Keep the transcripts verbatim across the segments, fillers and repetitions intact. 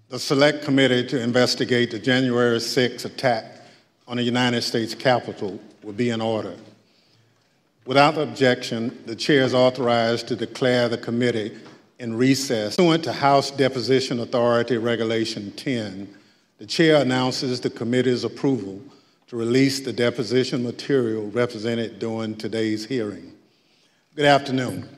The Select Committee to investigate the January sixth attack on the United States Capitol will be in order. Without objection, the chair is authorized to declare the committee in recess. Pursuant to House Deposition Authority Regulation ten, the chair announces the committee's approval to release the deposition material represented during today's hearing. Good afternoon.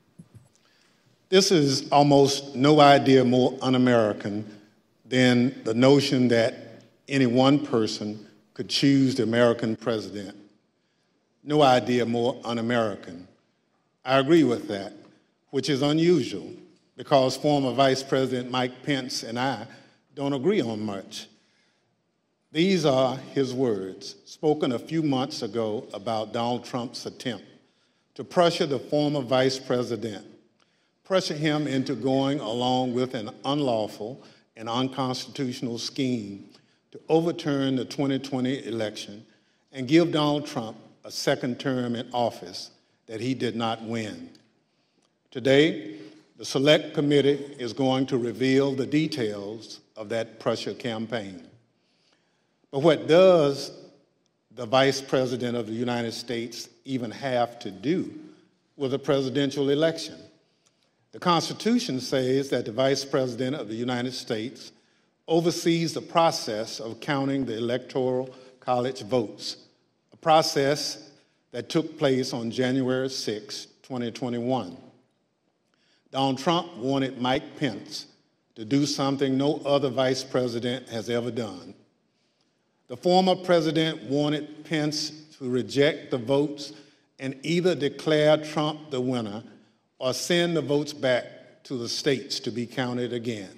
This is almost no idea more un-American than the notion that any one person could choose the American president. No idea more un-American. I agree with that, which is unusual because former Vice President Mike Pence and I don't agree on much. These are his words, spoken a few months ago about Donald Trump's attempt to pressure the former vice president, pressure him into going along with an unlawful and unconstitutional scheme to overturn the twenty twenty election and give Donald Trump a second term in office that he did not win. Today, the Select Committee is going to reveal the details of that pressure campaign. But what does the Vice President of the United States even have to do with a presidential election? The Constitution says that the Vice President of the United States oversees the process of counting the Electoral College votes, a process that took place on January sixth, twenty twenty-one. Donald Trump wanted Mike Pence to do something no other vice president has ever done. The former president wanted Pence to reject the votes and either declare Trump the winner or send the votes back to the states to be counted again.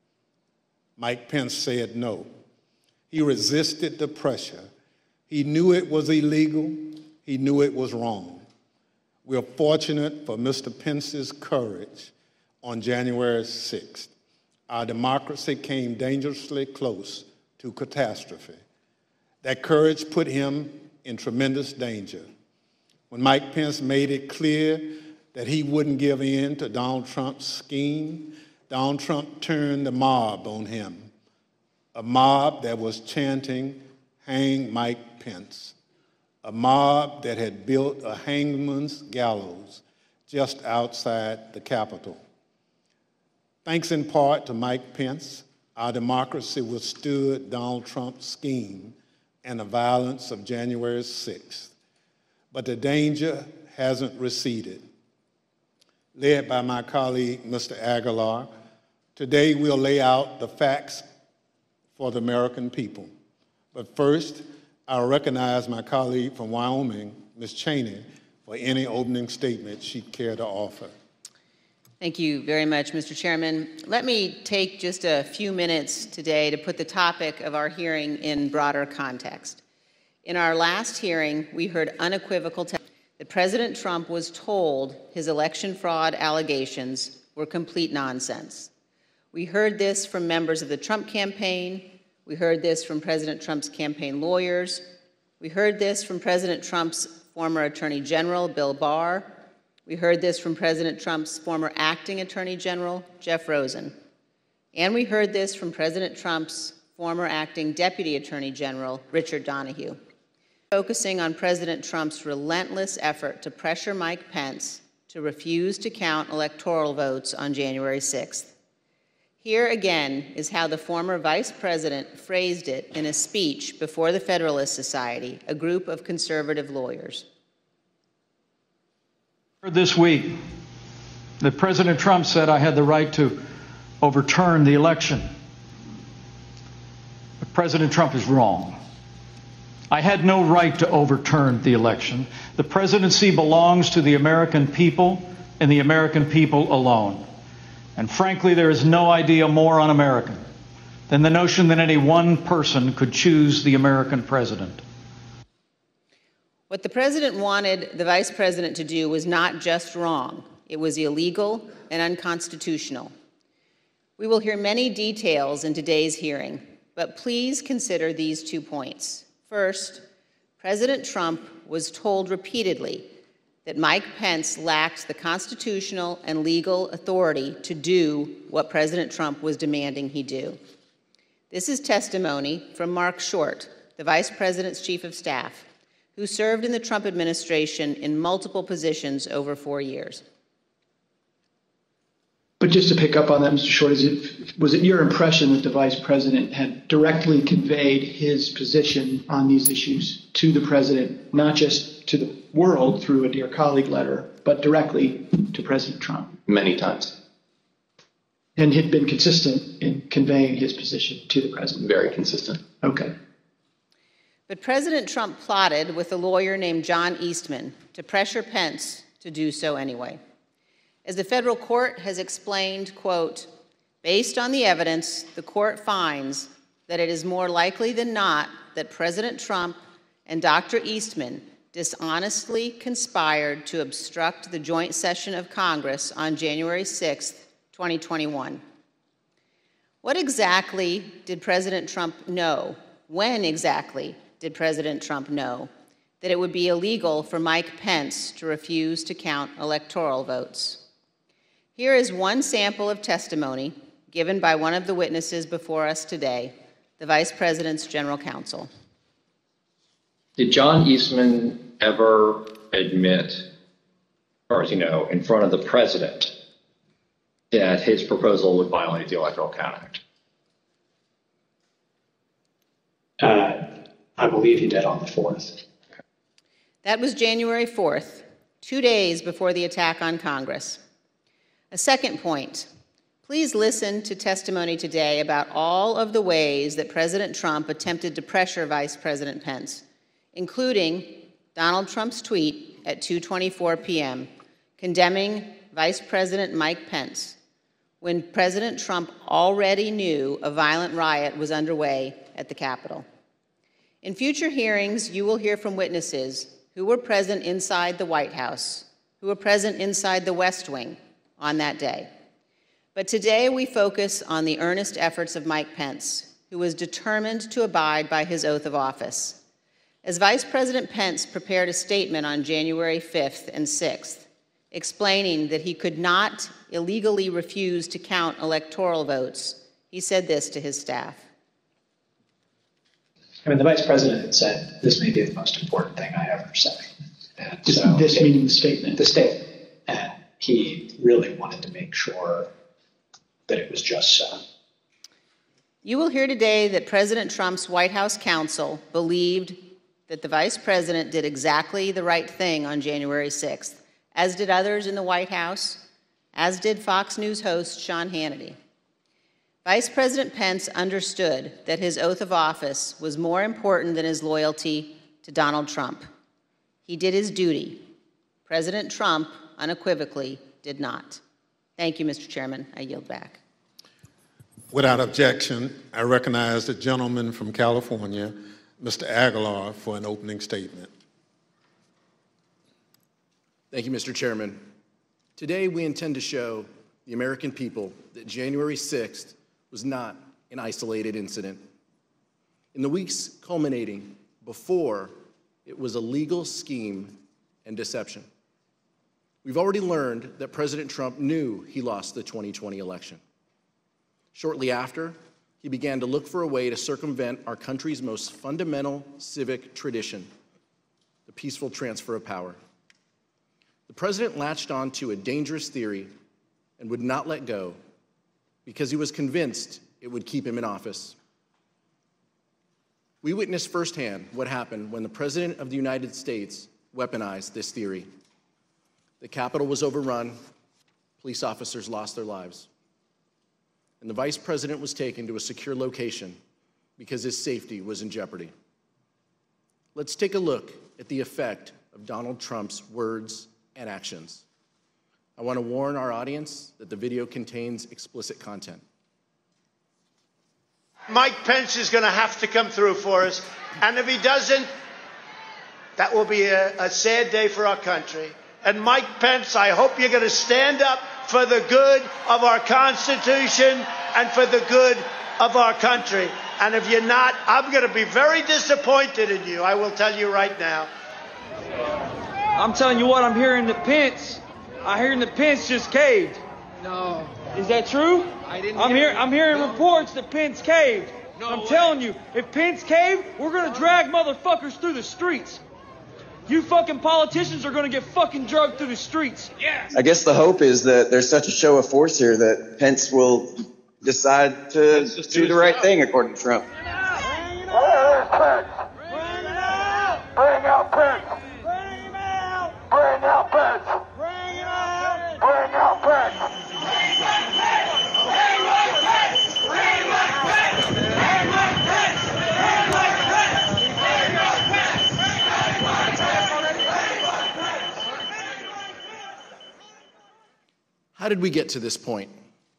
Mike Pence said no. He resisted the pressure. He knew it was illegal. He knew it was wrong. We're fortunate for Mister Pence's courage on January sixth. Our democracy came dangerously close to catastrophe. That courage put him in tremendous danger. When Mike Pence made it clear that he wouldn't give in to Donald Trump's scheme, Donald Trump turned the mob on him, a mob that was chanting, "Hang Mike Pence," a mob that had built a hangman's gallows just outside the Capitol. Thanks in part to Mike Pence, our democracy withstood Donald Trump's scheme and the violence of January sixth. But the danger hasn't receded. Led by my colleague, Mister Aguilar, today we'll lay out the facts for the American people. But first, I'll recognize my colleague from Wyoming, Miz Cheney, for any opening statement she'd care to offer. Thank you very much, Mister Chairman. Let me take just a few minutes today to put the topic of our hearing in broader context. In our last hearing, we heard unequivocal testimony that President Trump was told his election fraud allegations were complete nonsense. We heard this from members of the Trump campaign. We heard this from President Trump's campaign lawyers. We heard this from President Trump's former Attorney General, Bill Barr. We heard this from President Trump's former acting Attorney General, Jeff Rosen. And we heard this from President Trump's former acting Deputy Attorney General, Richard Donoghue. Focusing on President Trump's relentless effort to pressure Mike Pence to refuse to count electoral votes on January sixth. Here again is how the former vice president phrased it in a speech before the Federalist Society, a group of conservative lawyers. This week, that President Trump said I had the right to overturn the election. But President Trump is wrong. I had no right to overturn the election. The presidency belongs to the American people and the American people alone. And frankly, there is no idea more un-American than the notion that any one person could choose the American president. What the president wanted the vice president to do was not just wrong. It was illegal and unconstitutional. We will hear many details in today's hearing, but please consider these two points. First, President Trump was told repeatedly that Mike Pence lacked the constitutional and legal authority to do what President Trump was demanding he do. This is testimony from Mark Short, the Vice President's Chief of Staff, who served in the Trump administration in multiple positions over four years. But just to pick up on that, Mister Short, is it, was it your impression that the Vice President had directly conveyed his position on these issues to the President, not just to the world through a Dear Colleague letter, but directly to President Trump? Many times. And had been consistent in conveying his position to the President? Very consistent. Okay. But President Trump plotted with a lawyer named John Eastman to pressure Pence to do so anyway. As the federal court has explained, quote, based on the evidence, the court finds that it is more likely than not that President Trump and Doctor Eastman dishonestly conspired to obstruct the joint session of Congress on January sixth, twenty twenty-one. What exactly did President Trump know? When exactly did President Trump know that it would be illegal for Mike Pence to refuse to count electoral votes? Here is one sample of testimony given by one of the witnesses before us today, the Vice President's General Counsel. Did John Eastman ever admit, as far as you know, in front of the President, that his proposal would violate the Electoral Count Act? Uh, I believe he did on the fourth. That was January fourth, two days before the attack on Congress. A second point, please listen to testimony today about all of the ways that President Trump attempted to pressure Vice President Pence, including Donald Trump's tweet at two twenty-four p m condemning Vice President Mike Pence when President Trump already knew a violent riot was underway at the Capitol. In future hearings, you will hear from witnesses who were present inside the White House, who were present inside the West Wing on that day. But today we focus on the earnest efforts of Mike Pence, who was determined to abide by his oath of office. As Vice President Pence prepared a statement on January fifth and sixth, explaining that he could not illegally refuse to count electoral votes, he said this to his staff. I mean, the Vice President had said, this may be the most important thing I ever say. And This, so this meaning the statement. the statement. And he really wanted to make sure that it was just so. You will hear today that President Trump's White House counsel believed that the Vice President did exactly the right thing on January sixth, as did others in the White House, as did Fox News host Sean Hannity. Vice President Pence understood that his oath of office was more important than his loyalty to Donald Trump. He did his duty. President Trump unequivocally did not. Thank you, Mister Chairman. I yield back. Without objection, I recognize the gentleman from California, Mister Aguilar, for an opening statement. Thank you, Mister Chairman. Today, we intend to show the American people that January sixth was not an isolated incident. In the weeks culminating before, it was a legal scheme and deception. We've already learned that President Trump knew he lost the twenty twenty election. Shortly after, he began to look for a way to circumvent our country's most fundamental civic tradition, the peaceful transfer of power. The president latched on to a dangerous theory and would not let go because he was convinced it would keep him in office. We witnessed firsthand what happened when the President of the United States weaponized this theory. The Capitol was overrun, police officers lost their lives, and the Vice President was taken to a secure location because his safety was in jeopardy. Let's take a look at the effect of Donald Trump's words and actions. I want to warn our audience that the video contains explicit content. Mike Pence is going to have to come through for us, and if he doesn't, that will be a, a sad day for our country. And Mike Pence, I hope you're going to stand up for the good of our Constitution and for the good of our country. And if you're not, I'm going to be very disappointed in you, I will tell you right now. I'm telling you what, I'm hearing that Pence, I'm hearing that Pence just caved. No. Is that true? I didn't I'm hear hearing, I'm hearing no. reports that Pence caved. No I'm way. telling you, if Pence caved, we're gonna drag motherfuckers through the streets. You fucking politicians are gonna get fucking drugged through the streets. Yeah. I guess the hope is that there's such a show of force here that Pence will decide to do the right thing, according to Trump. Bring out Pence! Bring out Pence! Bring him out! Bring out Pence! Bring him out! Bring out Pence! How did we get to this point?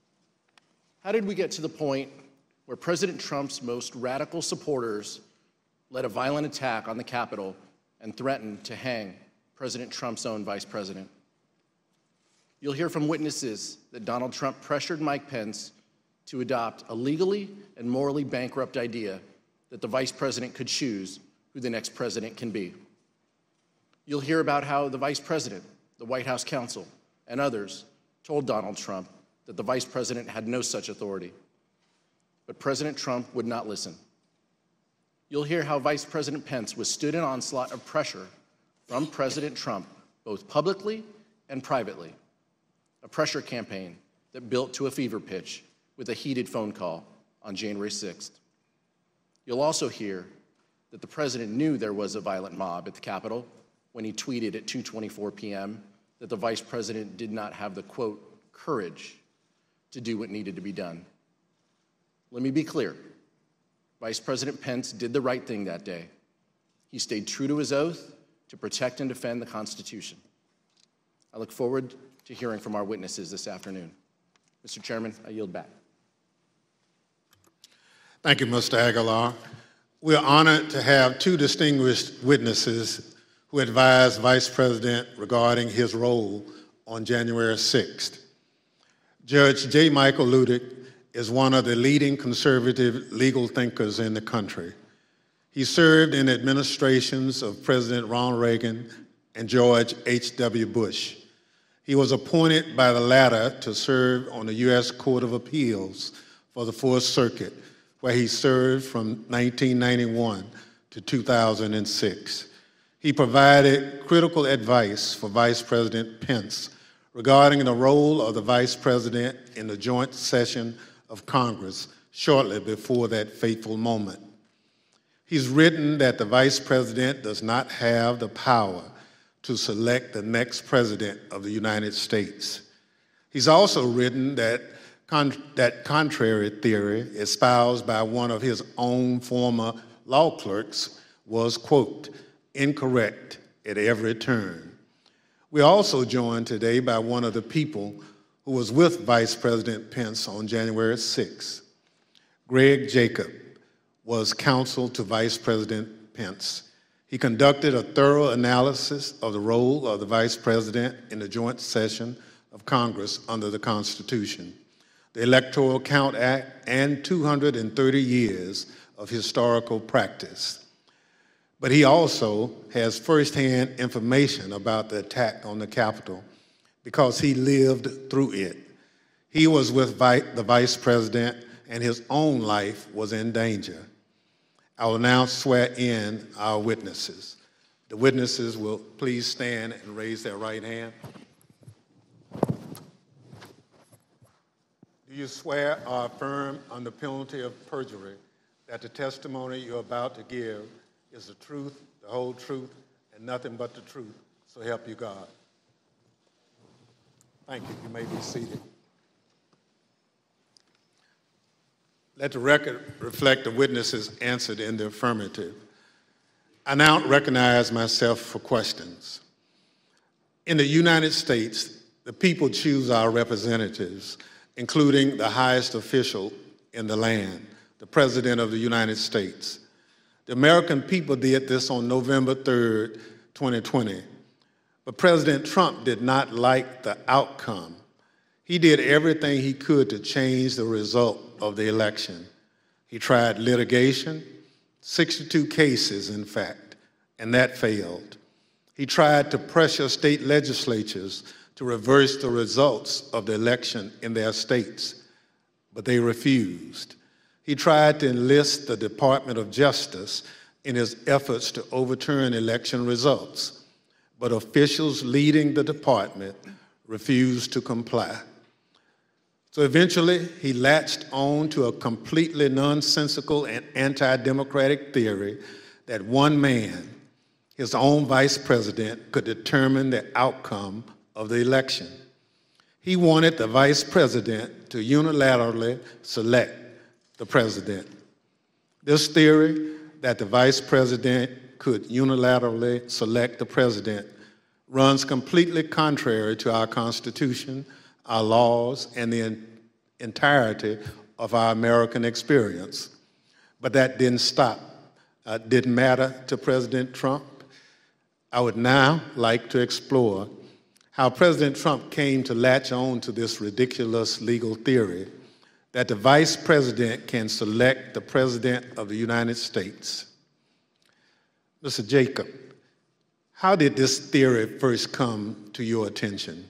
How did we get to the point where President Trump's most radical supporters led a violent attack on the Capitol and threatened to hang President Trump's own vice president? You'll hear from witnesses that Donald Trump pressured Mike Pence to adopt a legally and morally bankrupt idea that the vice president could choose who the next president can be. You'll hear about how the vice president, the White House counsel, and others told Donald Trump that the vice president had no such authority. But President Trump would not listen. You'll hear how Vice President Pence withstood an onslaught of pressure from President Trump, both publicly and privately, a pressure campaign that built to a fever pitch with a heated phone call on January sixth. You'll also hear that the president knew there was a violent mob at the Capitol when he tweeted at two twenty-four p m that the vice president did not have the, quote, courage to do what needed to be done. Let me be clear. Vice President Pence did the right thing that day. He stayed true to his oath to protect and defend the Constitution. I look forward to hearing from our witnesses this afternoon. Mister Chairman, I yield back. Thank you, Mister Aguilar. We're honored to have two distinguished witnesses who advised Vice President regarding his role on January sixth. Judge J. Michael Luttig is one of the leading conservative legal thinkers in the country. He served in administrations of President Ronald Reagan and George H W Bush. He was appointed by the latter to serve on the U S Court of Appeals for the Fourth Circuit, where he served from nineteen ninety-one to two thousand six. He provided critical advice for Vice President Pence regarding the role of the Vice President in the joint session of Congress shortly before that fateful moment. He's written that the Vice President does not have the power to select the next President of the United States. He's also written that con that contrary theory espoused by one of his own former law clerks was, quote, incorrect at every turn. We're also joined today by one of the people who was with Vice President Pence on January sixth. Greg Jacob was counsel to Vice President Pence. He conducted a thorough analysis of the role of the Vice President in the joint session of Congress under the Constitution, the Electoral Count Act, and two hundred thirty years of historical practice. But he also has firsthand information about the attack on the Capitol because he lived through it. He was with vi- the Vice President and his own life was in danger. I will now swear in our witnesses. The witnesses will please stand and raise their right hand. Do you swear or affirm under penalty of perjury that the testimony you're about to give is the truth, the whole truth, and nothing but the truth, so help you God? Thank you. You may be seated. Let the record reflect the witnesses answered in the affirmative. I now recognize myself for questions. In the United States, the people choose our representatives, including the highest official in the land, the President of the United States. The American people did this on November third, twenty twenty. But President Trump did not like the outcome. He did everything he could to change the result of the election. He tried litigation, sixty-two cases, in fact, and that failed. He tried to pressure state legislatures to reverse the results of the election in their states, but they refused. He tried to enlist the Department of Justice in his efforts to overturn election results, but officials leading the department refused to comply. So eventually, he latched on to a completely nonsensical and anti-democratic theory that one man, his own vice president, could determine the outcome of the election. He wanted the vice president to unilaterally select the president. This theory that the vice president could unilaterally select the president runs completely contrary to our Constitution, our laws, and the entirety of our American experience. But that didn't stop, uh, didn't matter to President Trump. I would now like to explore how President Trump came to latch on to this ridiculous legal theory that the vice president can select the president of the United States. Mister Jacob, how did this theory first come to your attention?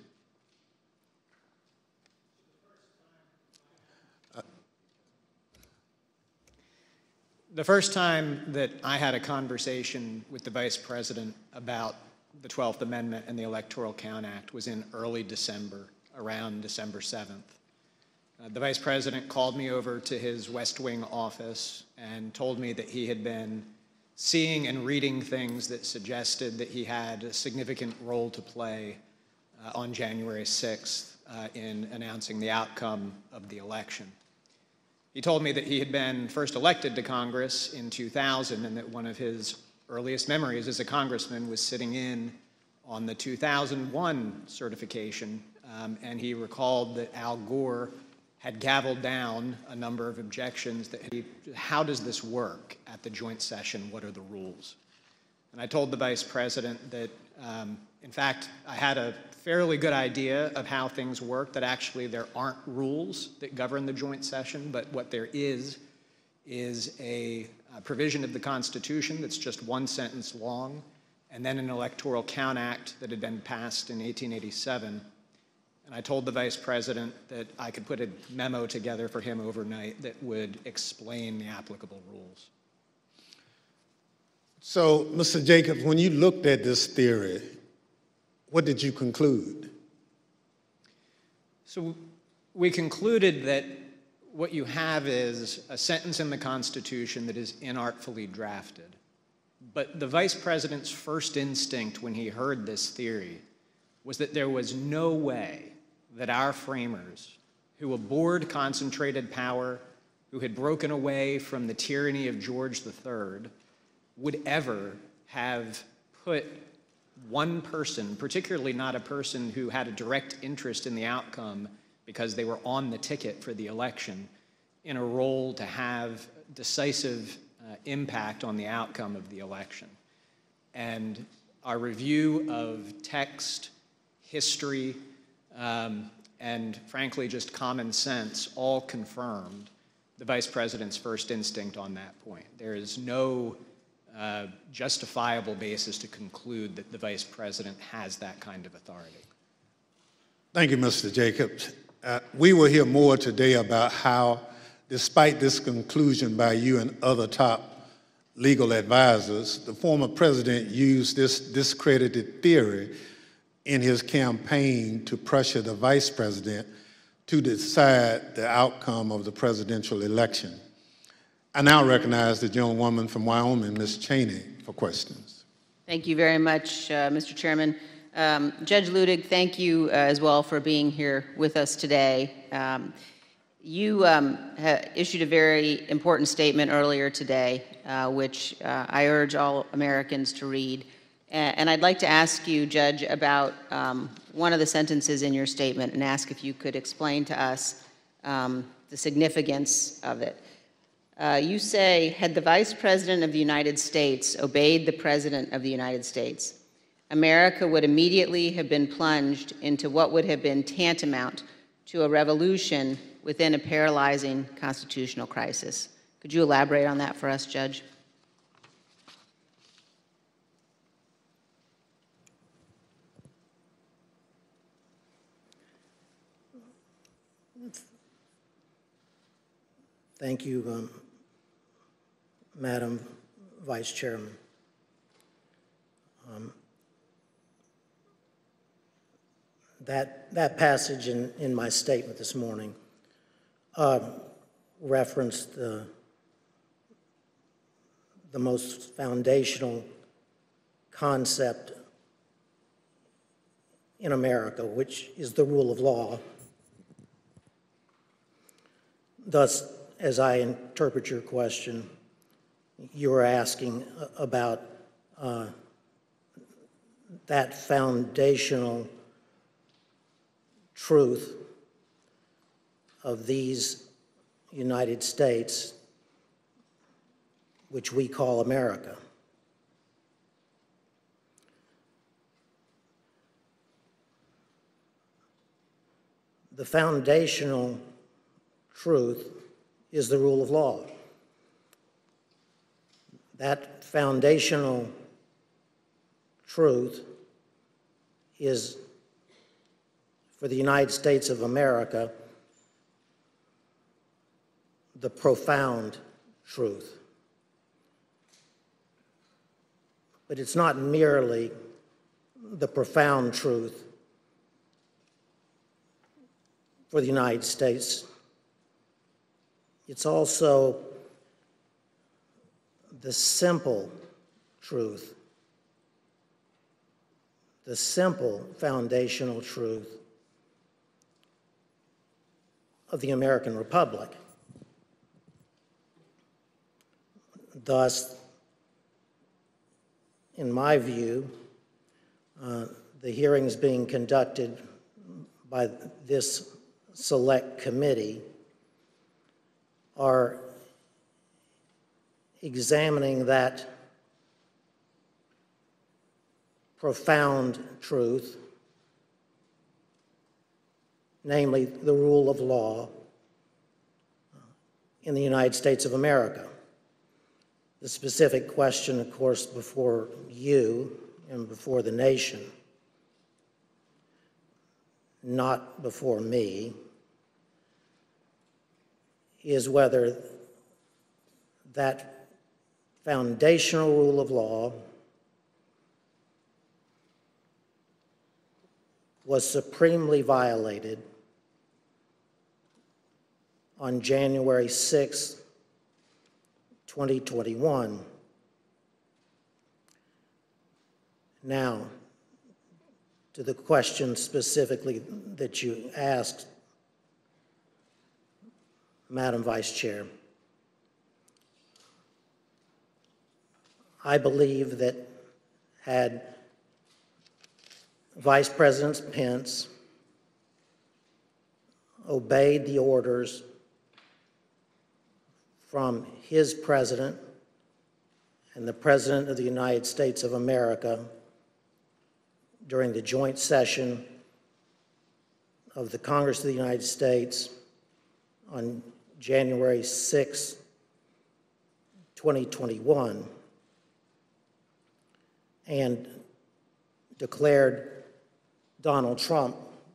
The first time that I had a conversation with the Vice President about the twelfth Amendment and the Electoral Count Act was in early December, around December seventh. Uh, the Vice President called me over to his West Wing office and told me that he had been seeing and reading things that suggested that he had a significant role to play uh, on January sixth uh, in announcing the outcome of the election. He told me that he had been first elected to Congress in two thousand and that one of his earliest memories as a congressman was sitting in on the two thousand one certification, um, and he recalled that Al Gore had gavelled down a number of objections that he, how does this work at the joint session? What are the rules? And I told the Vice President that, um, in fact, I had a fairly good idea of how things work, that actually there aren't rules that govern the joint session, but what there is is a, a provision of the Constitution that's just one sentence long, and then an Electoral Count Act that had been passed in eighteen eighty-seven. And I told the Vice President that I could put a memo together for him overnight that would explain the applicable rules. So, Mister Jacobs, when you looked at this theory, what did you conclude? So we concluded that what you have is a sentence in the Constitution that is inartfully drafted. But the Vice President's first instinct when he heard this theory was that there was no way that our framers, who abhorred concentrated power, who had broken away from the tyranny of George the Third, would ever have put one person, particularly not a person who had a direct interest in the outcome because they were on the ticket for the election, in a role to have decisive uh, impact on the outcome of the election. And our review of text, history, um, and frankly just common sense all confirmed the Vice President's first instinct on that point. There is no uh, justifiable basis to conclude that the Vice President has that kind of authority. Thank you, Mister Jacobs. Uh, we will hear more today about how, despite this conclusion by you and other top legal advisors, the former president used this discredited theory in his campaign to pressure the vice president to decide the outcome of the presidential election. I now recognize the gentlewoman from Wyoming, Miz Cheney, for questions. Thank you very much, uh, Mister Chairman. Um, Judge Luttig, thank you uh, as well for being here with us today. Um, you um, issued a very important statement earlier today, uh, which uh, I urge all Americans to read. And I'd like to ask you, Judge, about um, one of the sentences in your statement and ask if you could explain to us um, the significance of it. Uh, you say, had the Vice President of the United States obeyed the President of the United States, America would immediately have been plunged into what would have been tantamount to a revolution within a paralyzing constitutional crisis. Could you elaborate on that for us, Judge? Thank you, um, Madam Vice Chairman. Um, that, that passage in, in my statement this morning uh, referenced the, the most foundational concept in America, which is the rule of law. Thus, as I interpret your question, you were asking about uh, that foundational truth of these United States, which we call America. The foundational truth is the rule of law. That foundational truth is, for the United States of America, the profound truth. But it's not merely the profound truth for the United States. It's also the simple truth, the simple foundational truth of the American Republic. Thus, in my view, uh, the hearings being conducted by this select committee are examining that profound truth, namely the rule of law in the United States of America. The specific question, of course, before you and before the nation, not before me, is whether that foundational rule of law was supremely violated on January sixth, twenty twenty-one. Now, to the question specifically that you asked, Madam Vice Chair, I believe that had Vice President Pence obeyed the orders from his president and the President of the United States of America during the joint session of the Congress of the United States on January sixth, twenty twenty-one, and declared Donald Trump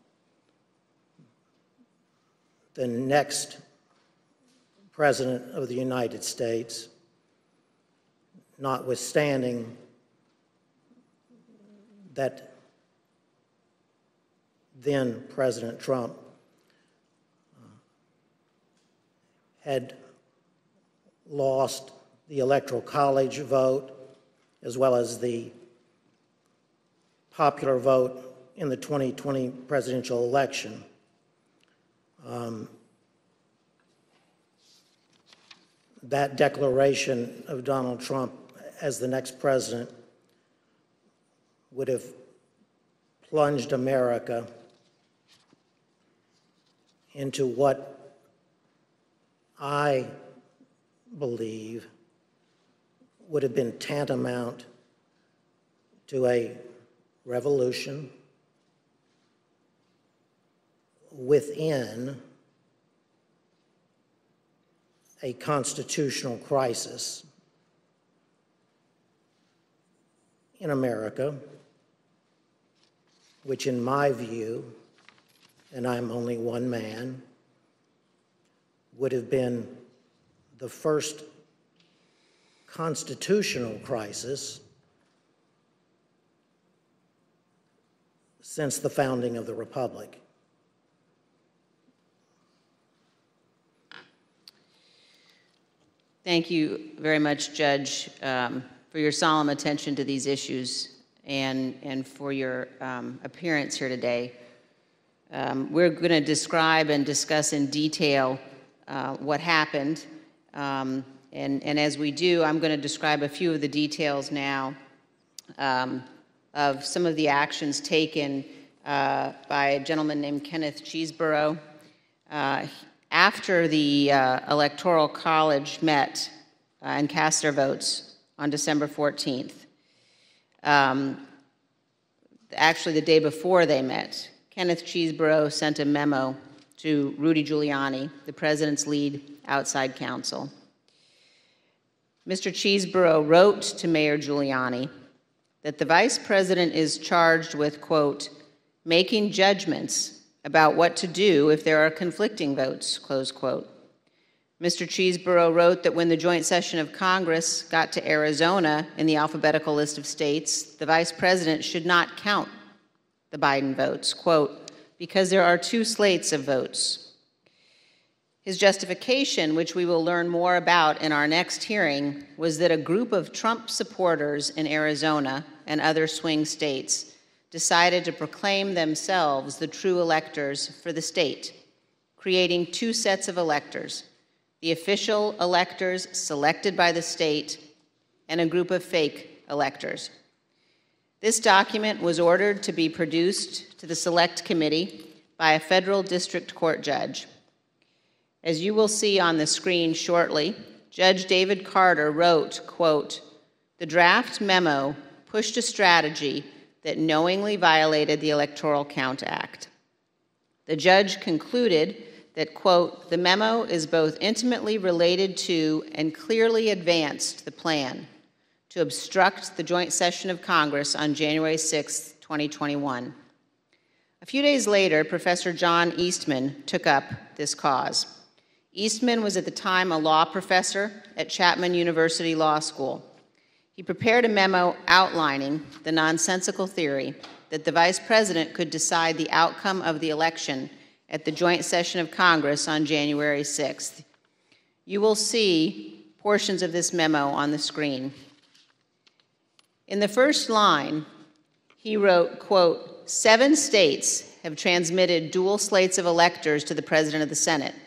the next President of the United States, notwithstanding that then President Trump had lost the Electoral College vote as well as the popular vote in the twenty twenty presidential election. Um, that declaration of Donald Trump as the next president would have plunged America into what I believe would have been tantamount to a revolution within a constitutional crisis in America, which in my view, and I'm only one man, would have been the first constitutional crisis since the founding of the Republic. Thank you very much, Judge, um, for your solemn attention to these issues and, and for your um, appearance here today. Um, we're going to describe and discuss in detail uh, what happened. Um, and, and as we do, I'm going to describe a few of the details now um, of some of the actions taken uh, by a gentleman named Kenneth Chesebro. Uh, after the uh, Electoral College met uh, and cast their votes on December fourteenth, um, actually the day before they met, Kenneth Chesebro sent a memo to Rudy Giuliani, the president's lead outside counsel. Mister Chesebro wrote to Mayor Giuliani that the vice president is charged with, quote, making judgments about what to do if there are conflicting votes, close quote. Mister Chesebro wrote that when the joint session of Congress got to Arizona in the alphabetical list of states, the vice president should not count the Biden votes, quote, because there are two slates of votes. His justification, which we will learn more about in our next hearing, was that a group of Trump supporters in Arizona and other swing states decided to proclaim themselves the true electors for the state, creating two sets of electors, the official electors selected by the state and a group of fake electors. This document was ordered to be produced to the Select Committee by a federal district court judge. As you will see on the screen shortly, Judge David Carter wrote, quote, the draft memo pushed a strategy that knowingly violated the Electoral Count Act. The judge concluded that, quote, the memo is both intimately related to and clearly advanced the plan to obstruct the joint session of Congress on January sixth, twenty twenty-one. A few days later, Professor John Eastman took up this cause. Eastman was at the time a law professor at Chapman University Law School. He prepared a memo outlining the nonsensical theory that the vice president could decide the outcome of the election at the joint session of Congress on January sixth. You will see portions of this memo on the screen. In the first line, he wrote, quote, seven states have transmitted dual slates of electors to the President of the Senate.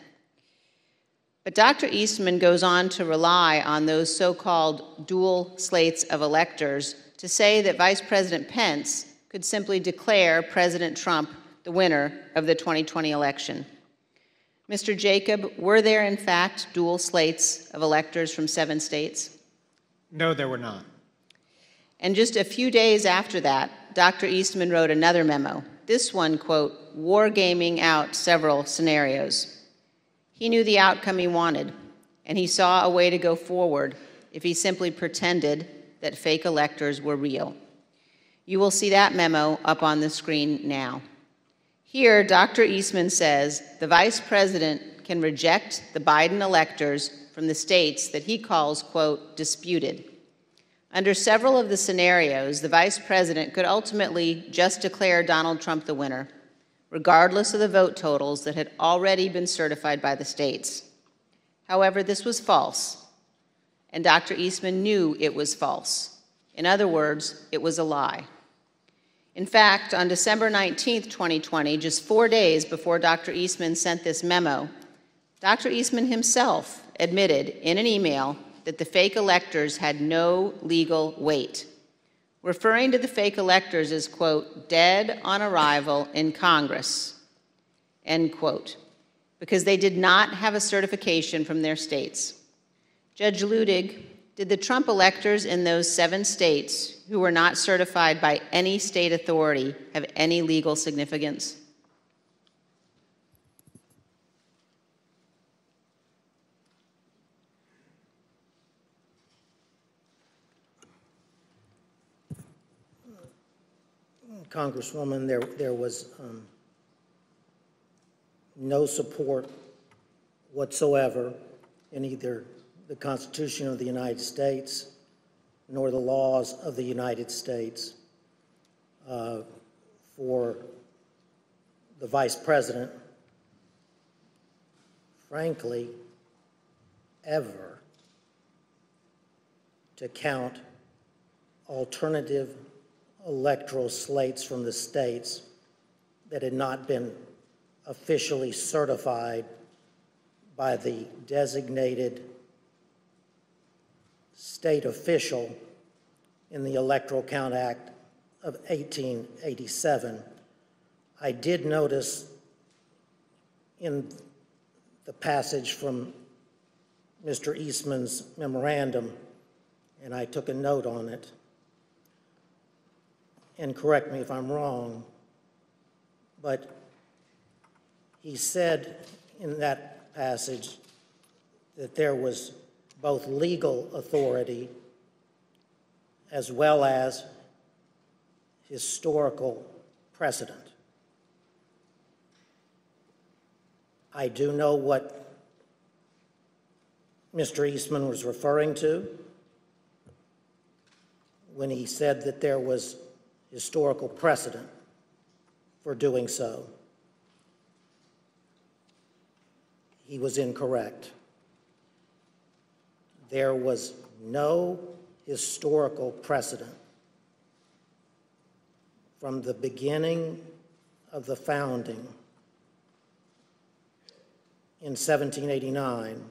But Doctor Eastman goes on to rely on those so-called dual slates of electors to say that Vice President Pence could simply declare President Trump the winner of the twenty twenty election. Mister Jacob, were there in fact dual slates of electors from seven states? No, there were not. And just a few days after that, Doctor Eastman wrote another memo, this one, quote, wargaming out several scenarios. He knew the outcome he wanted, and he saw a way to go forward if he simply pretended that fake electors were real. You will see that memo up on the screen now. Here, Doctor Eastman says the vice president can reject the Biden electors from the states that he calls, quote, disputed. Under several of the scenarios, the vice president could ultimately just declare Donald Trump the winner, regardless of the vote totals that had already been certified by the states. However, this was false, and Doctor Eastman knew it was false. In other words, it was a lie. In fact, on December nineteenth, twenty twenty, just four days before Doctor Eastman sent this memo, Doctor Eastman himself admitted in an email that the fake electors had no legal weight, referring to the fake electors as, quote, dead on arrival in Congress, end quote, because they did not have a certification from their states. Judge Ludig, did the Trump electors in those seven states who were not certified by any state authority have any legal significance? Congresswoman, there, there was um, no support whatsoever in either the Constitution of the United States, nor the laws of the United States uh, for the Vice President, frankly, ever to count alternative electoral slates from the states that had not been officially certified by the designated state official in the Electoral Count Act of eighteen eighty-seven. I did notice in the passage from Mister Eastman's memorandum, and I took a note on it, and correct me if I'm wrong, but he said in that passage that there was both legal authority as well as historical precedent. I do know what Mister Eastman was referring to when he said that there was historical precedent for doing so. He was incorrect. There was no historical precedent from the beginning of the founding in seventeen eighty-nine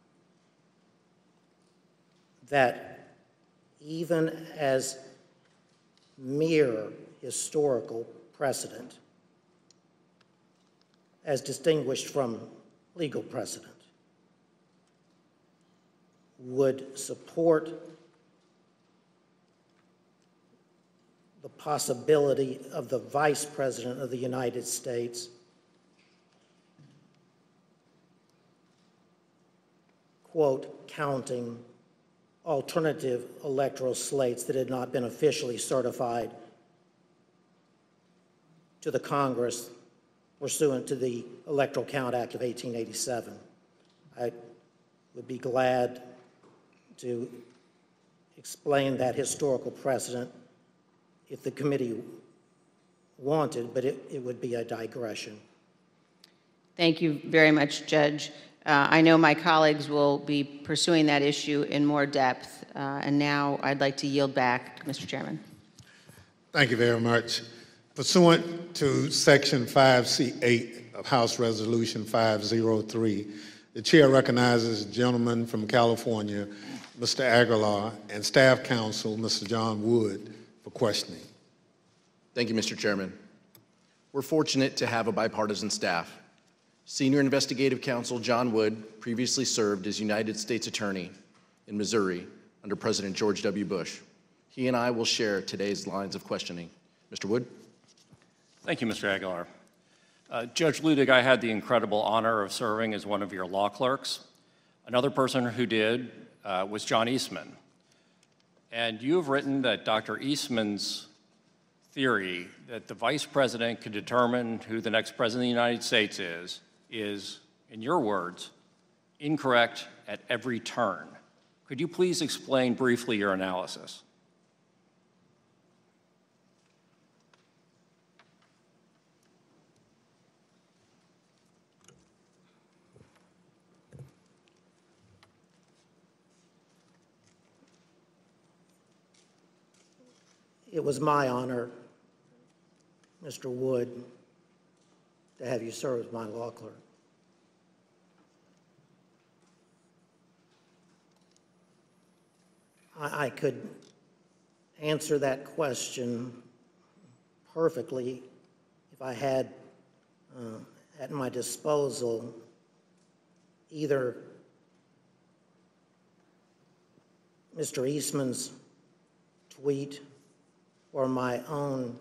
that even as mere historical precedent, as distinguished from legal precedent, would support the possibility of the Vice President of the United States quote, counting alternative electoral slates that had not been officially certified to the Congress pursuant to the Electoral Count Act of eighteen eighty-seven. I would be glad to explain that historical precedent if the committee wanted, but it, it would be a digression. Thank you very much, Judge. Uh, I know my colleagues will be pursuing that issue in more depth, uh, and now I'd like to yield back to Mister Chairman. Thank you very much. Pursuant to Section five C eight of House Resolution five oh three, the chair recognizes the gentleman from California, Mister Aguilar, and staff counsel, Mister John Wood, for questioning. Thank you, Mister Chairman. We're fortunate to have a bipartisan staff. Senior Investigative Counsel John Wood previously served as United States Attorney in Missouri under President George W. Bush. He and I will share today's lines of questioning. Mister Wood? Thank you, Mister Aguilar. Uh, Judge Luttig, I had the incredible honor of serving as one of your law clerks. Another person who did uh, was John Eastman. And you have written that Doctor Eastman's theory that the Vice President could determine who the next President of the United States is, is, in your words, incorrect at every turn. Could you please explain briefly your analysis? It was my honor, Mister Wood, to have you serve as my law clerk. I, I could answer that question perfectly if I had uh, at my disposal either Mister Eastman's tweet or my own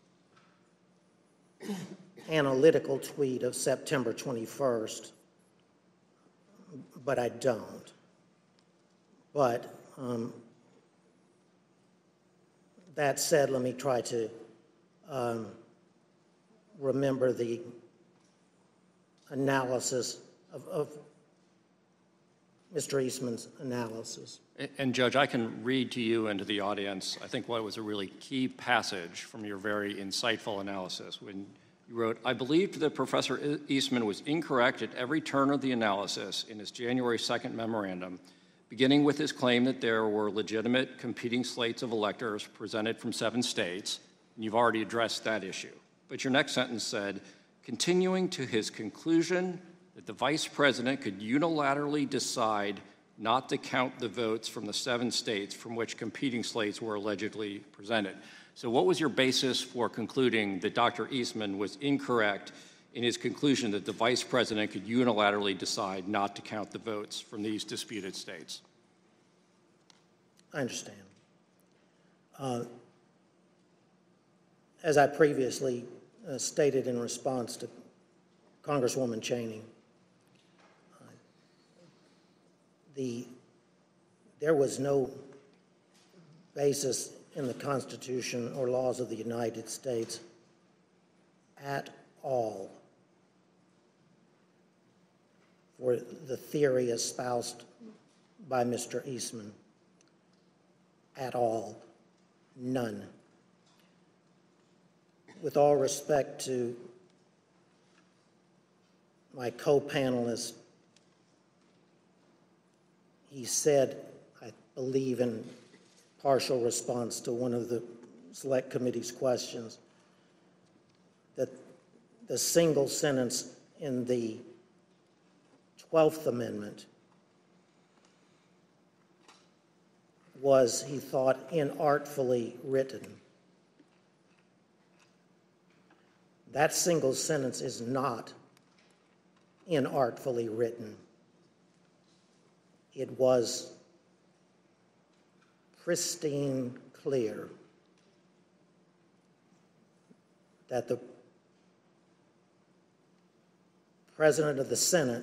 analytical tweet of September twenty-first, but I don't. But um, that said, let me try to um, remember the analysis of, of Mister Eastman's analysis. And Judge, I can read to you and to the audience, I think what was a really key passage from your very insightful analysis when you wrote, I believed that Professor Eastman was incorrect at every turn of the analysis in his January second memorandum, beginning with his claim that there were legitimate competing slates of electors presented from seven states, and you've already addressed that issue. But your next sentence said, continuing to his conclusion that the vice president could unilaterally decide not to count the votes from the seven states from which competing slates were allegedly presented. So what was your basis for concluding that Doctor Eastman was incorrect in his conclusion that the vice president could unilaterally decide not to count the votes from these disputed states? I understand. Uh, as I previously uh, stated in response to Congresswoman Cheney, uh, the, there was no basis in the Constitution or laws of the United States at all for the theory espoused by Mister Eastman. At all. None. With all respect to my co-panelist, he said, I believe in partial response to one of the Select Committee's questions, that the single sentence in the twelfth Amendment was, he thought, inartfully written. That single sentence is not inartfully written. It was pristine clear that the President of the Senate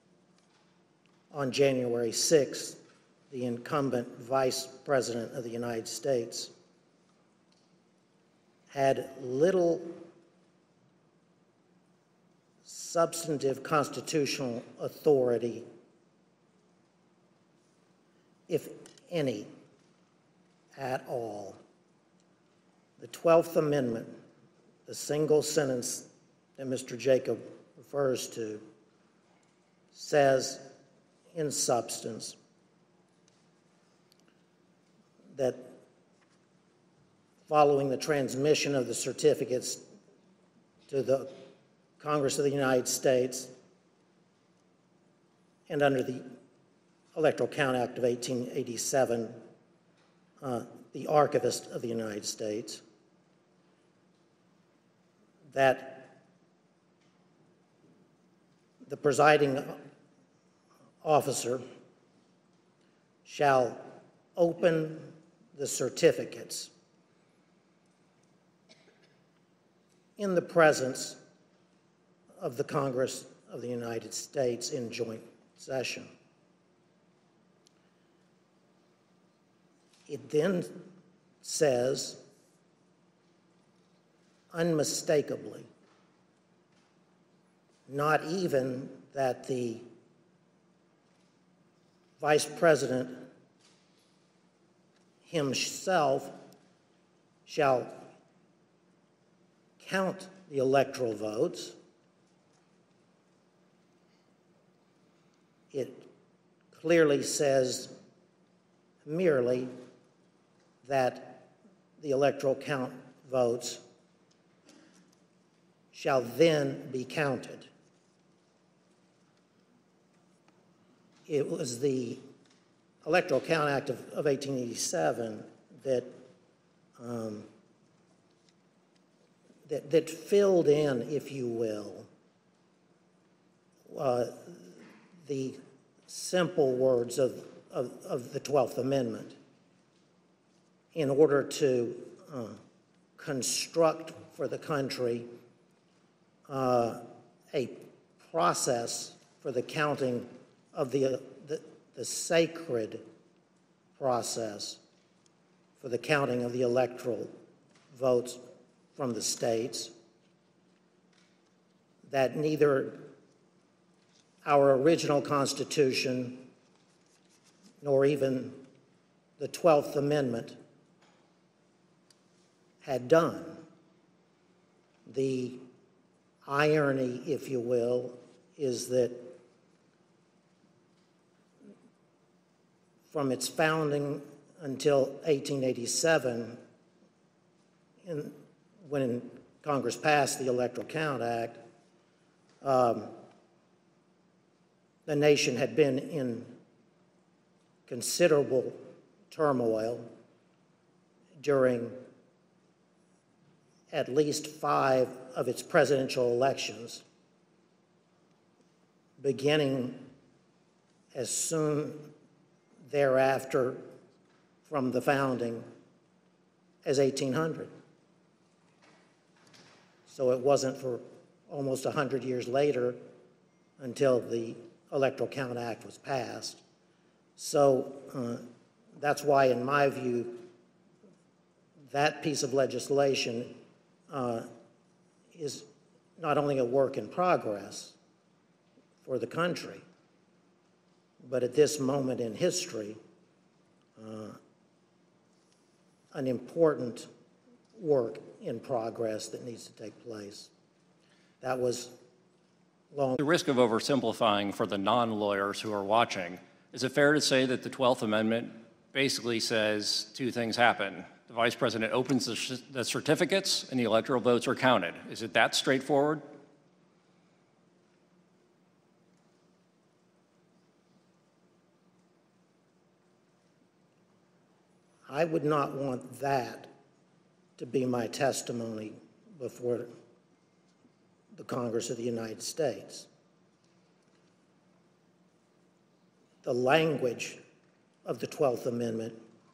on January sixth, the incumbent Vice President of the United States, had little substantive constitutional authority, if any, at all. The twelfth Amendment, the single sentence that Mister Jacob refers to, says in substance that following the transmission of the certificates to the Congress of the United States and under the Electoral Count Act of eighteen eighty-seven, uh, the Archivist of the United States, that the presiding officer shall open the certificates in the presence of the Congress of the United States in joint session. It then says unmistakably, not even that the Vice President himself shall count the electoral votes. It clearly says merely that the electoral count votes shall then be counted. It was the Electoral Count Act of, of eighteen eighty-seven that, um, that, that filled in, if you will, uh, the simple words of, of, of the twelfth Amendment in order to uh, construct for the country uh, a process for the counting of the, uh, the, the sacred process for the counting of the electoral votes from the states, that neither our original Constitution nor even the twelfth Amendment had done. The irony, if you will, is that from its founding until eighteen eighty-seven, in, when Congress passed the Electoral Count Act, um, the nation had been in considerable turmoil during at least five of its presidential elections, beginning as soon thereafter from the founding as eighteen hundred. So it wasn't for almost one hundred years later until the Electoral Count Act was passed. So uh, that's why, in my view, that piece of legislation uh, is not only a work in progress for the country, but at this moment in history, uh, an important work in progress that needs to take place. That was long. The risk of oversimplifying for the non-lawyers who are watching, is it fair to say that the twelfth Amendment basically says two things happen? The Vice President opens the, the certificates and the electoral votes are counted. Is it that straightforward? I would not want that to be my testimony before the Congress of the United States. The language of the twelfth Amendment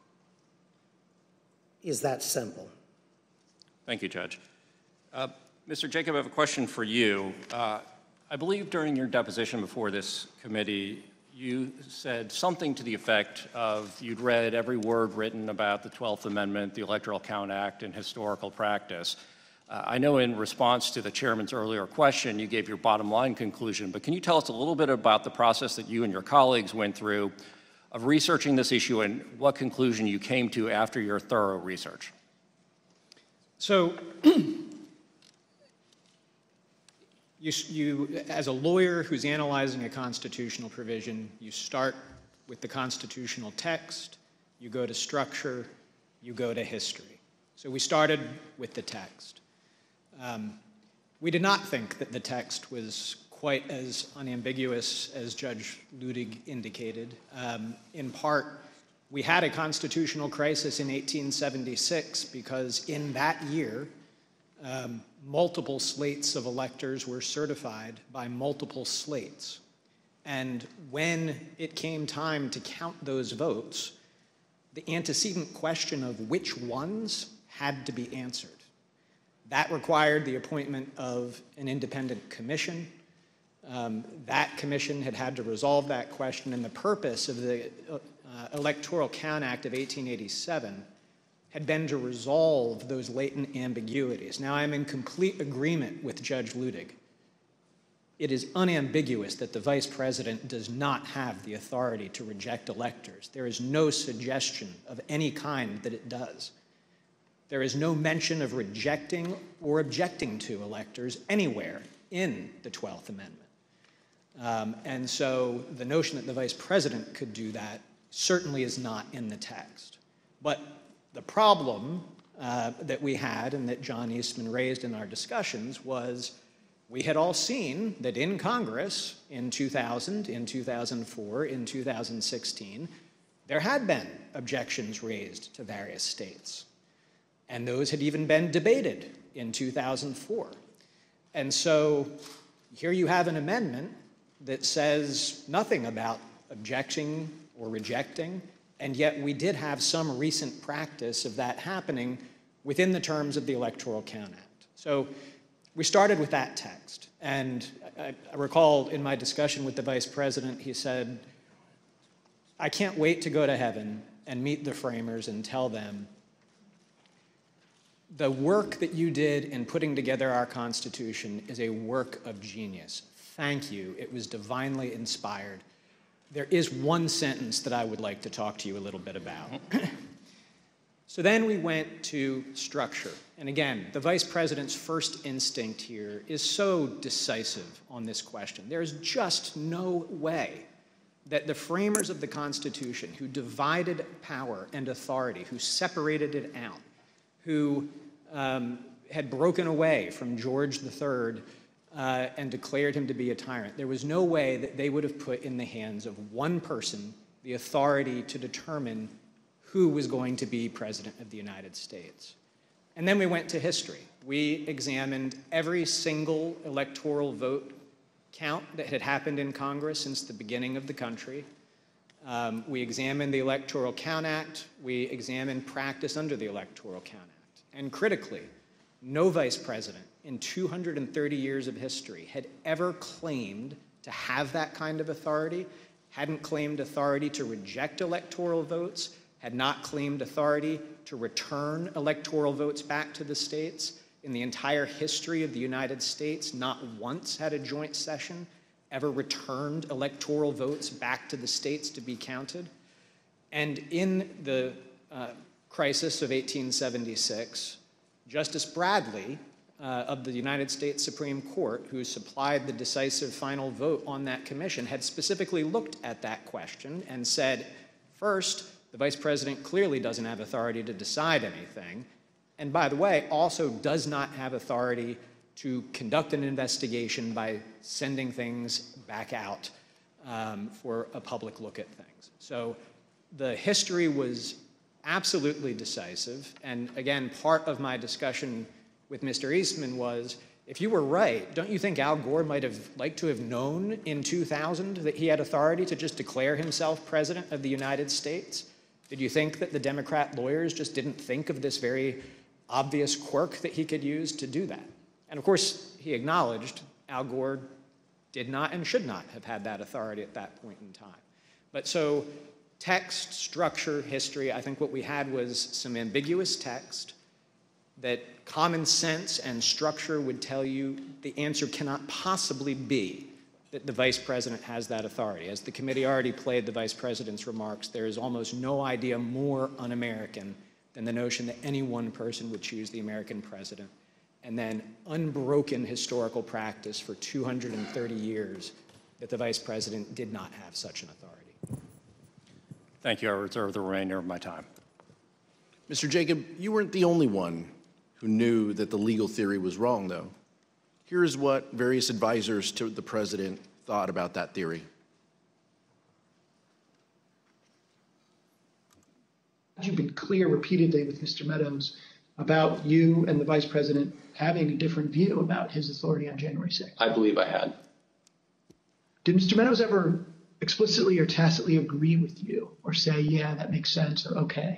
is that simple. Thank you, Judge. Uh, Mister Jacob, I have a question for you. Uh, I believe during your deposition before this committee, you said something to the effect of you'd read every word written about the twelfth Amendment, the Electoral Count Act, and historical practice. Uh, I know in response to the chairman's earlier question, you gave your bottom line conclusion, but can you tell us a little bit about the process that you and your colleagues went through of researching this issue and what conclusion you came to after your thorough research? So, You, you, as a lawyer who's analyzing a constitutional provision, you start with the constitutional text, you go to structure, you go to history. So we started with the text. Um, we did not think that the text was quite as unambiguous as Judge Luttig indicated. Um, in part, we had a constitutional crisis in eighteen seventy-six because in that year, um, multiple slates of electors were certified by multiple slates. And when it came time to count those votes, the antecedent question of which ones had to be answered. That required the appointment of an independent commission. Um, that commission had had to resolve that question, and the purpose of the uh, Electoral Count Act of eighteen eighty-seven had been to resolve those latent ambiguities. Now, I'm in complete agreement with Judge Luttig. It is unambiguous that the Vice President does not have the authority to reject electors. There is no suggestion of any kind that it does. There is no mention of rejecting or objecting to electors anywhere in the twelfth Amendment. Um, and so the notion that the Vice President could do that certainly is not in the text. But the problem uh, that we had and that John Eastman raised in our discussions was we had all seen that in Congress in two thousand, in two thousand four, in two thousand sixteen, there had been objections raised to various states. And those had even been debated in two thousand four. And so here you have an amendment that says nothing about objecting or rejecting, and yet we did have some recent practice of that happening within the terms of the Electoral Count Act. So we started with that text. And I, I recall in my discussion with the Vice President, he said, I can't wait to go to heaven and meet the framers and tell them the work that you did in putting together our Constitution is a work of genius. Thank you. It was divinely inspired. there is one sentence that I would like to talk to you a little bit about. So then we went to structure. And again, the vice president's first instinct here is so decisive on this question. There's just no way that the framers of the Constitution, who divided power and authority, who separated it out, who um, had broken away from George the Third uh, and declared him to be a tyrant, there was no way that they would have put in the hands of one person the authority to determine who was going to be president of the United States. And then we went to history. We examined every single electoral vote count that had happened in Congress since the beginning of the country. Um, we examined the Electoral Count Act. We examined practice under the Electoral Count Act. And critically, no vice president in two hundred thirty years of history had ever claimed to have that kind of authority, hadn't claimed authority to reject electoral votes, had not claimed authority to return electoral votes back to the states. In the entire history of the United States, not once had a joint session ever returned electoral votes back to the states to be counted. And in the uh, crisis of eighteen seventy-six, Justice Bradley uh, of the United States Supreme Court, who supplied the decisive final vote on that commission, had specifically looked at that question and said, first, the vice president clearly doesn't have authority to decide anything, and by the way, also does not have authority to conduct an investigation by sending things back out um, for a public look at things. So the history was absolutely decisive, and again, part of my discussion with Mister Eastman was, if you were right, don't you think Al Gore might have liked to have known in two thousand that he had authority to just declare himself president of the United States? Did you think that the Democrat lawyers just didn't think of this very obvious quirk that he could use to do that? And of course, he acknowledged Al Gore did not and should not have had that authority at that point in time. But so text, structure, history, I think what we had was some ambiguous text that common sense and structure would tell you the answer cannot possibly be that the vice president has that authority. As the committee already played the vice president's remarks, there is almost no idea more un-American than the notion that any one person would choose the American president. And then unbroken historical practice for two hundred thirty years that the vice president did not have such an authority. Thank you. I reserve the remainder of my time. Mister Jacob, you weren't the only one who knew that the legal theory was wrong, though. Here's what various advisors to the president thought about that theory. You've been clear repeatedly with Mister Meadows about you and the vice president having a different view about his authority on January sixth. I believe I had. Did Mister Meadows ever explicitly or tacitly agree with you or say, yeah, that makes sense, or okay?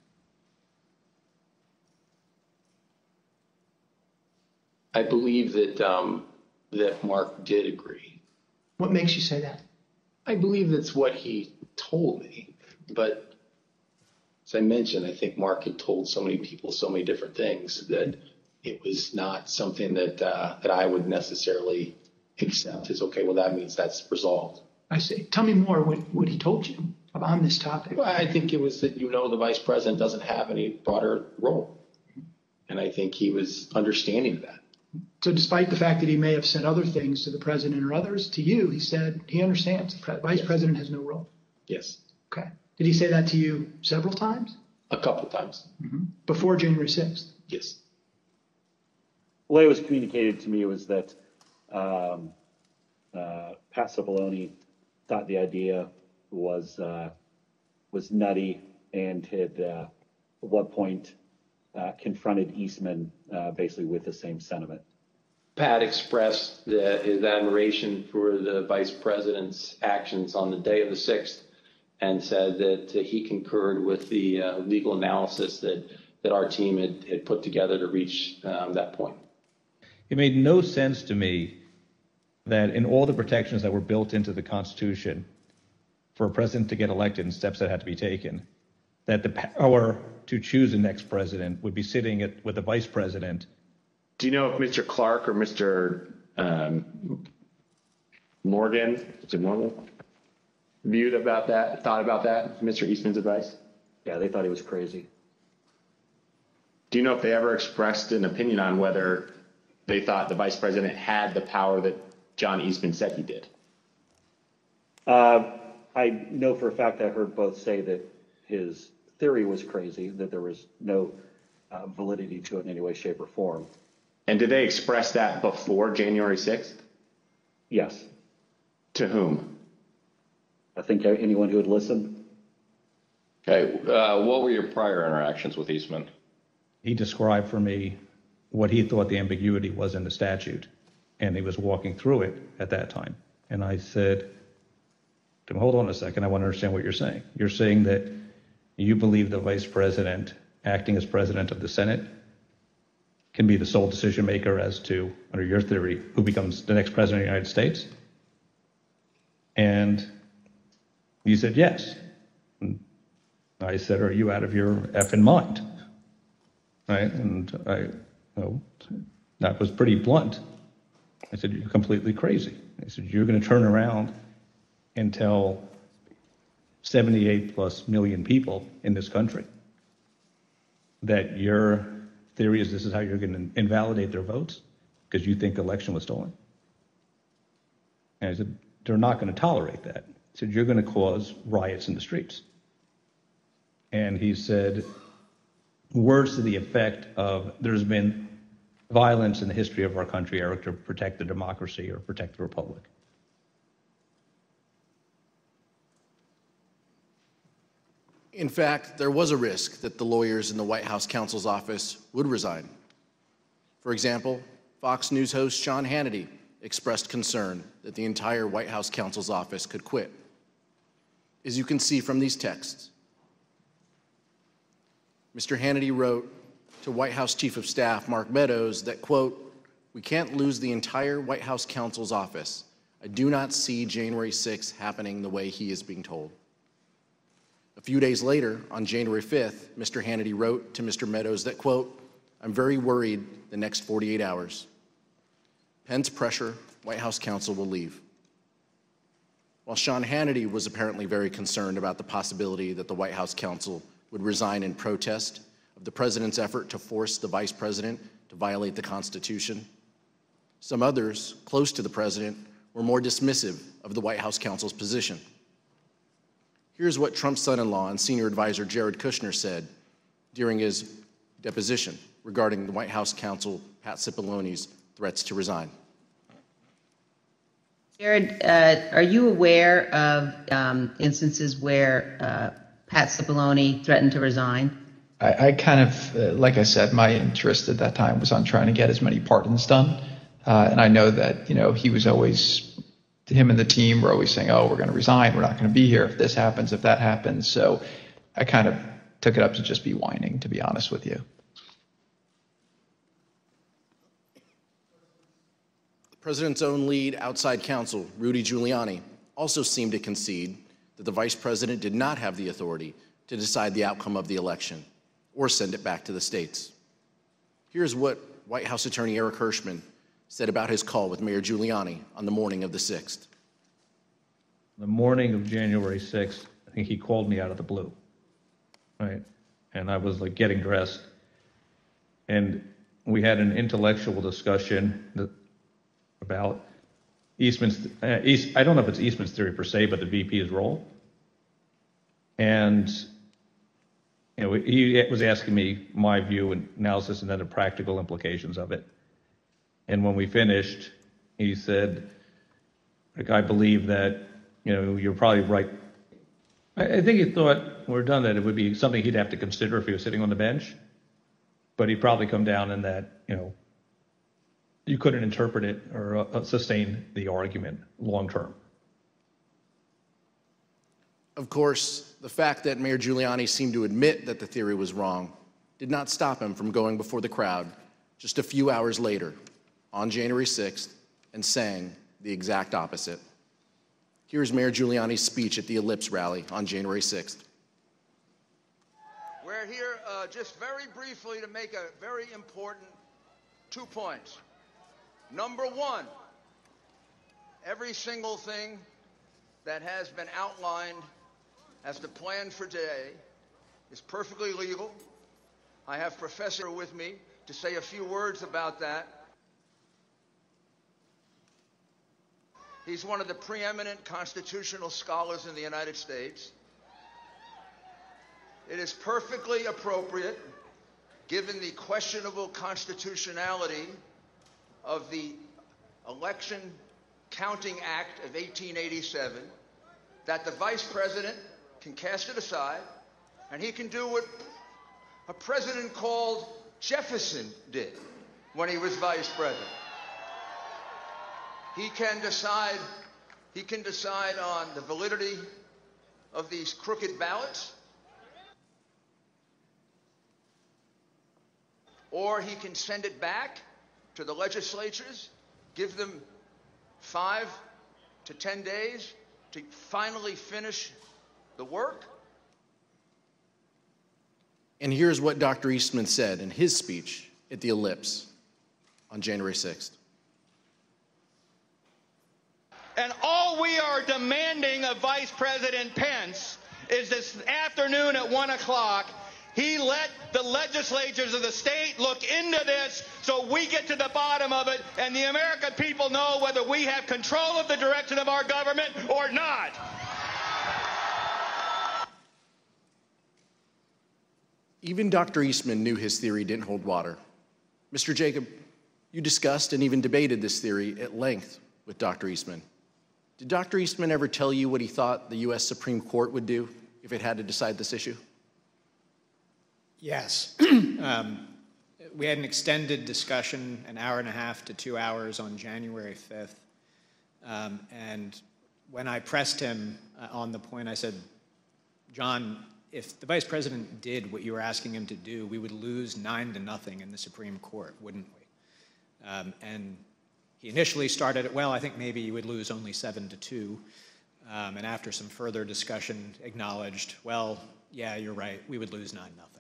I believe that um, that Mark did agree. What makes you say that? I believe that's what he told me. But as I mentioned, I think Mark had told so many people so many different things that it was not something that uh, that I would necessarily accept as, okay, well, that means that's resolved. I see. Tell me more what, what he told you on this topic. Well, I think it was that, you know, the vice president doesn't have any broader role. And I think he was understanding of that. So despite the fact that he may have said other things to the president or others, to you, he said he understands the pre- vice yes. president has no role. Yes. Okay. Did he say that to you several times? A couple of times. Mm-hmm. Before January sixth? Yes. The way it was communicated to me was that um, uh, Pat Cipollone thought the idea was uh, was nutty and had uh, at one point uh, confronted Eastman uh, basically with the same sentiment. Pat expressed the, his admiration for the vice president's actions on the day of the sixth and said that uh, he concurred with the uh, legal analysis that, that our team had, had put together to reach um, that point. It made no sense to me that in all the protections that were built into the Constitution for a president to get elected and steps that had to be taken, that the power to choose the next president would be sitting at, with the vice president. Do you know if Mister Clark or Mister Um, Morgan, is it Morgan? viewed about that, thought about that, Mister Eastman's advice? Yeah, they thought he was crazy. Do you know if they ever expressed an opinion on whether they thought the vice president had the power that John Eastman said he did? Uh, I know for a fact I heard both say that his theory was crazy, that there was no uh, validity to it in any way, shape, or form. And did they express that before January sixth? Yes. To whom? I think anyone who would listen. Okay, uh, what were your prior interactions with Eastman? He described for me what he thought the ambiguity was in the statute, and he was walking through it at that time. And I said, hold on a second, I want to understand what you're saying. You're saying that you believe the vice president, acting as president of the Senate, can be the sole decision maker as to, under your theory, who becomes the next president of the United States? And you said yes. And I said, are you out of your effing mind? Right? And I, you know, that was pretty blunt. I said, you're completely crazy. I said, you're going to turn around and tell seventy-eight plus million people in this country that your theory is this is how you're going to invalidate their votes because you think the election was stolen? And I said, they're not going to tolerate that. I said, you're going to cause riots in the streets. And he said words to the effect of there's been violence in the history of our country, Eric, to protect the democracy or protect the republic. In fact, there was a risk that the lawyers in the White House counsel's office would resign. For example, Fox News host Sean Hannity expressed concern that the entire White House counsel's office could quit. As you can see from these texts, Mister Hannity wrote to White House Chief of Staff Mark Meadows that, quote, "We can't lose the entire White House counsel's office. I do not see January sixth happening the way he is being told." A few days later, on January fifth, Mister Hannity wrote to Mister Meadows that, quote, "I'm very worried the next forty-eight hours. Pence pressure, White House counsel will leave." While Sean Hannity was apparently very concerned about the possibility that the White House counsel would resign in protest of the president's effort to force the vice president to violate the Constitution, some others close to the president were more dismissive of the White House counsel's position. Here's what Trump's son-in-law and senior advisor Jared Kushner said during his deposition regarding the White House counsel Pat Cipollone's threats to resign. Jared, uh, are you aware of um, instances where uh, Pat Cipollone threatened to resign? I, I kind of, uh, like I said, my interest at that time was on trying to get as many pardons done. Uh, and I know that, you know, he was always, him and the team were always saying, oh, we're going to resign. We're not going to be here if this happens, if that happens. So I kind of took it up to just be whining, to be honest with you. The president's own lead outside counsel, Rudy Giuliani, also seemed to concede that the vice president did not have the authority to decide the outcome of the election or send it back to the states. Here's what White House attorney Eric Hirschman said about his call with Mayor Giuliani on the morning of the sixth. The morning of January sixth, I think he called me out of the blue, right? And I was like getting dressed, and we had an intellectual discussion that, about Eastman's, uh, East, I don't know if it's Eastman's theory per se, but the V P's role. And you know, he was asking me my view and analysis and then the practical implications of it. And when we finished, he said, like, I believe that, you know, you're probably right. I, I think he thought when we're done that it would be something he'd have to consider if he was sitting on the bench. But he'd probably come down in that, you know, you couldn't interpret it or uh, sustain the argument long term. Of course, the fact that Mayor Giuliani seemed to admit that the theory was wrong did not stop him from going before the crowd just a few hours later on January sixth and saying the exact opposite. Here's Mayor Giuliani's speech at the Ellipse rally on January sixth. We're here uh, just very briefly to make a very important two points. Number one, every single thing that has been outlined as the plan for today is perfectly legal. I have Professor with me to say a few words about that. He's one of the preeminent constitutional scholars in the United States. It is perfectly appropriate, given the questionable constitutionality of the Election Counting Act of eighteen eighty-seven, that the Vice President can cast it aside, and he can do what a president called Jefferson did when he was Vice President. He can decide, he can decide on the validity of these crooked ballots, or he can send it back to the legislatures, give them five to ten days to finally finish the work. And here's what Doctor Eastman said in his speech at the Ellipse on January sixth. And all we are demanding of Vice President Pence is this afternoon at one o'clock, he let the legislatures of the state look into this so we get to the bottom of it and the American people know whether we have control of the direction of our government or not. Even Doctor Eastman knew his theory didn't hold water. Mister Jacob, you discussed and even debated this theory at length with Doctor Eastman. Did Doctor Eastman ever tell you what he thought the U S Supreme Court would do if it had to decide this issue? Yes. um, we had an extended discussion, an hour and a half to two hours on January fifth. Um, and when I pressed him uh, on the point, I said, John, if the Vice President did what you were asking him to do, we would lose nine to nothing in the Supreme Court, wouldn't we? Um, and he initially started it, well, I think maybe you would lose only seven to two. Um, and after some further discussion, acknowledged, well, yeah, you're right, we would lose nine nothing.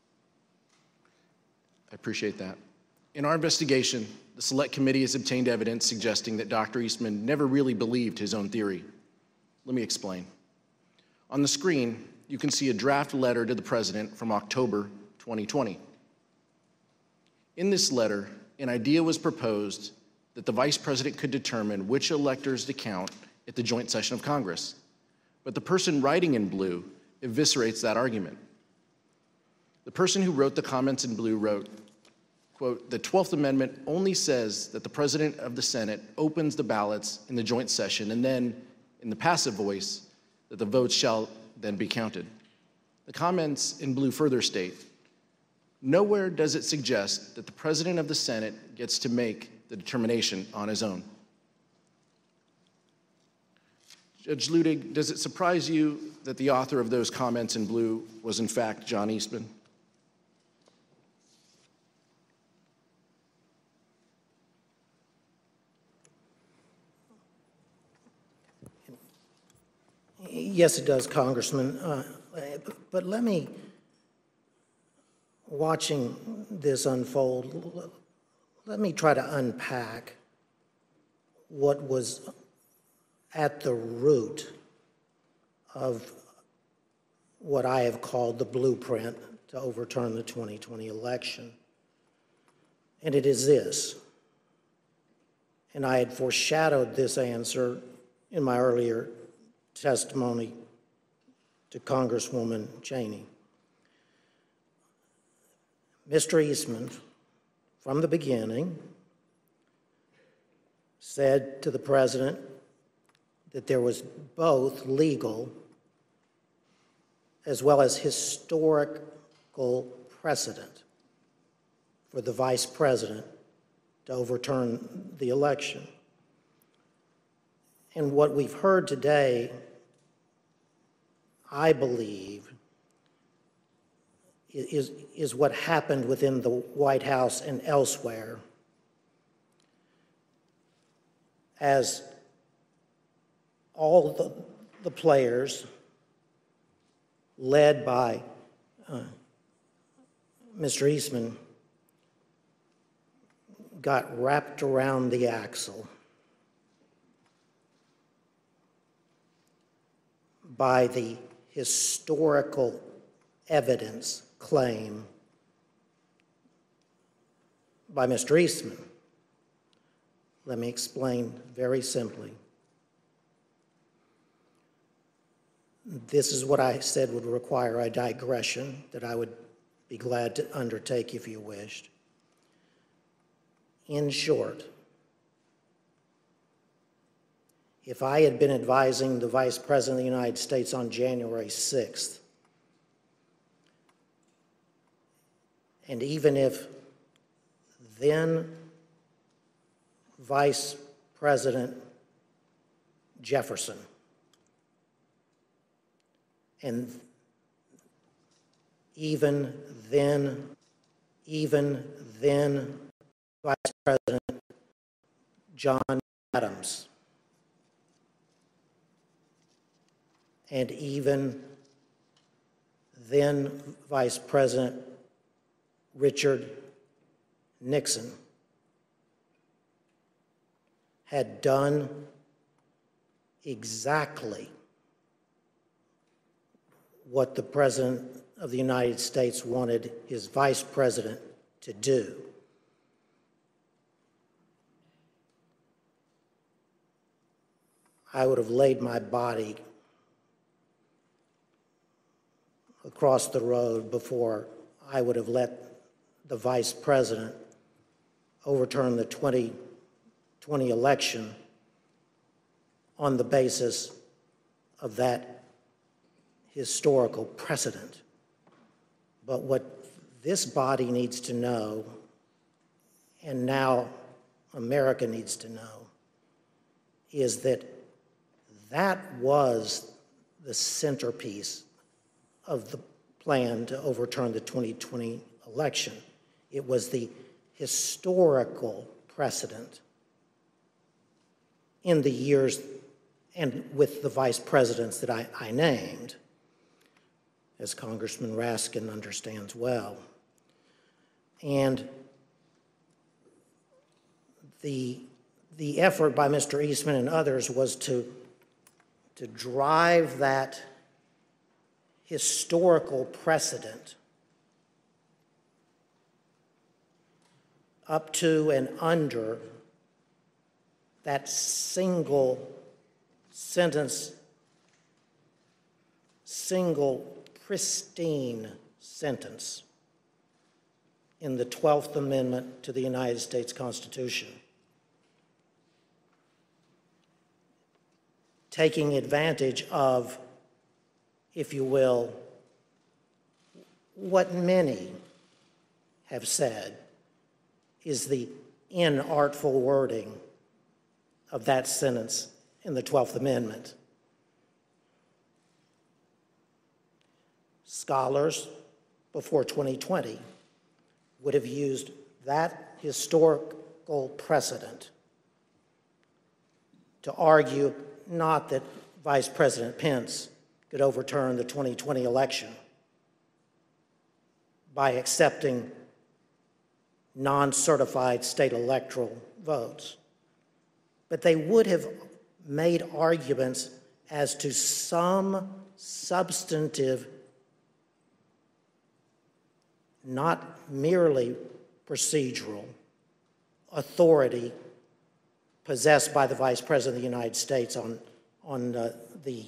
I appreciate that. In our investigation, the Select Committee has obtained evidence suggesting that Doctor Eastman never really believed his own theory. Let me explain. On the screen, you can see a draft letter to the President from October twenty twenty. In this letter, an idea was proposed that the Vice President could determine which electors to count at the joint session of Congress. But the person writing in blue eviscerates that argument. The person who wrote the comments in blue wrote, quote, the twelfth Amendment only says that the President of the Senate opens the ballots in the joint session and then, in the passive voice, that the votes shall then be counted. The comments in blue further state, nowhere does it suggest that the President of the Senate gets to make the determination on his own. Judge Ludig, does it surprise you that the author of those comments in blue was in fact John Eastman? Yes, it does, Congressman. Uh, but, but let me, watching this unfold, let me try to unpack what was at the root of what I have called the blueprint to overturn the twenty twenty election. And it is this, and I had foreshadowed this answer in my earlier testimony to Congresswoman Cheney. Mister Eastman, from the beginning, said to the President that there was both legal as well as historical precedent for the Vice President to overturn the election. And what we've heard today, I believe, is, is what happened within the White House and elsewhere as all the, the players led by uh, Mister Eastman got wrapped around the axle. by the historical evidence claim by Mister Eastman. Let me explain very simply. This is what I said would require a digression that I would be glad to undertake if you wished. In short, if I had been advising the Vice President of the United States on January sixth, and even if then Vice President Jefferson and even then, even then Vice President John Adams, and even then Vice President Richard Nixon had done exactly what the President of the United States wanted his Vice President to do. I would have laid my body across the road before I would have let the Vice President overturn the twenty twenty election on the basis of that historical precedent. But what this body needs to know, and now America needs to know, is that that was the centerpiece of the plan to overturn the twenty twenty election. It was the historical precedent in the years and with the vice presidents that I, I named, as Congressman Raskin understands well. And the, the effort by Mister Eastman and others was to, to drive that historical precedent up to and under that single sentence, single pristine sentence in the twelfth Amendment to the United States Constitution, taking advantage of, if you will, what many have said is the inartful wording of that sentence in the twelfth Amendment. Scholars before twenty twenty would have used that historical precedent to argue not that Vice President Pence could overturn the twenty twenty election by accepting non-certified state electoral votes, but they would have made arguments as to some substantive, not merely procedural, authority possessed by the Vice President of the United States on, on uh, the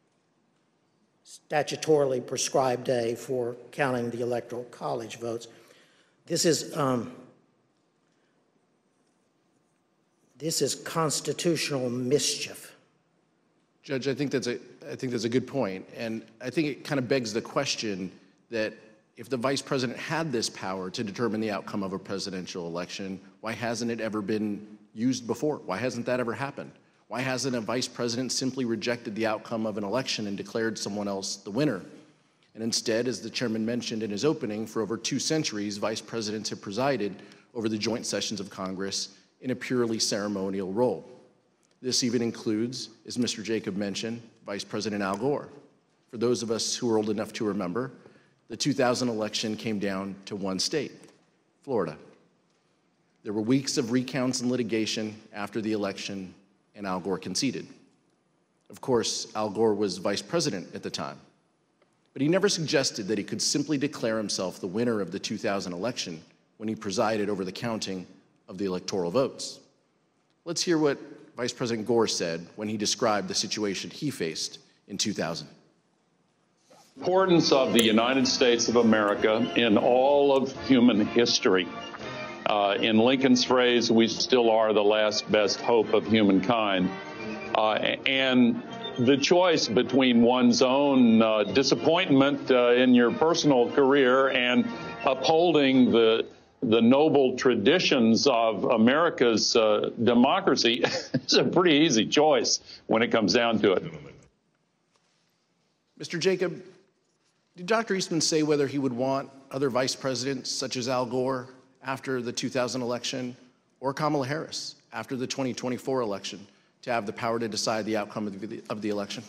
statutorily prescribed day for counting the Electoral College votes. This is, um, this is constitutional mischief. Judge, I think that's a, I think that's a good point, and I think it kind of begs the question that if the Vice President had this power to determine the outcome of a presidential election, why hasn't it ever been used before? Why hasn't that ever happened? Why hasn't a Vice President simply rejected the outcome of an election and declared someone else the winner? And instead, as the chairman mentioned in his opening, for over two centuries, Vice Presidents have presided over the joint sessions of Congress in a purely ceremonial role. This even includes, as Mister Jacob mentioned, Vice President Al Gore. For those of us who are old enough to remember, the two thousand election came down to one state, Florida. There were weeks of recounts and litigation after the election, and Al Gore conceded. Of course, Al Gore was vice president at the time, but he never suggested that he could simply declare himself the winner of the two thousand election when he presided over the counting of the electoral votes. Let's hear what Vice President Gore said when he described the situation he faced in two thousand. Importance of the United States of America in all of human history. Uh, in Lincoln's phrase, we still are the last best hope of humankind. Uh, and the choice between one's own uh, disappointment uh, in your personal career and upholding the the noble traditions of America's uh, democracy is a pretty easy choice when it comes down to it. Mister Jacob, did Doctor Eastman say whether he would want other vice presidents such as Al Gore after the two thousand election or Kamala Harris after the twenty twenty-four election to have the power to decide the outcome of the, of the election?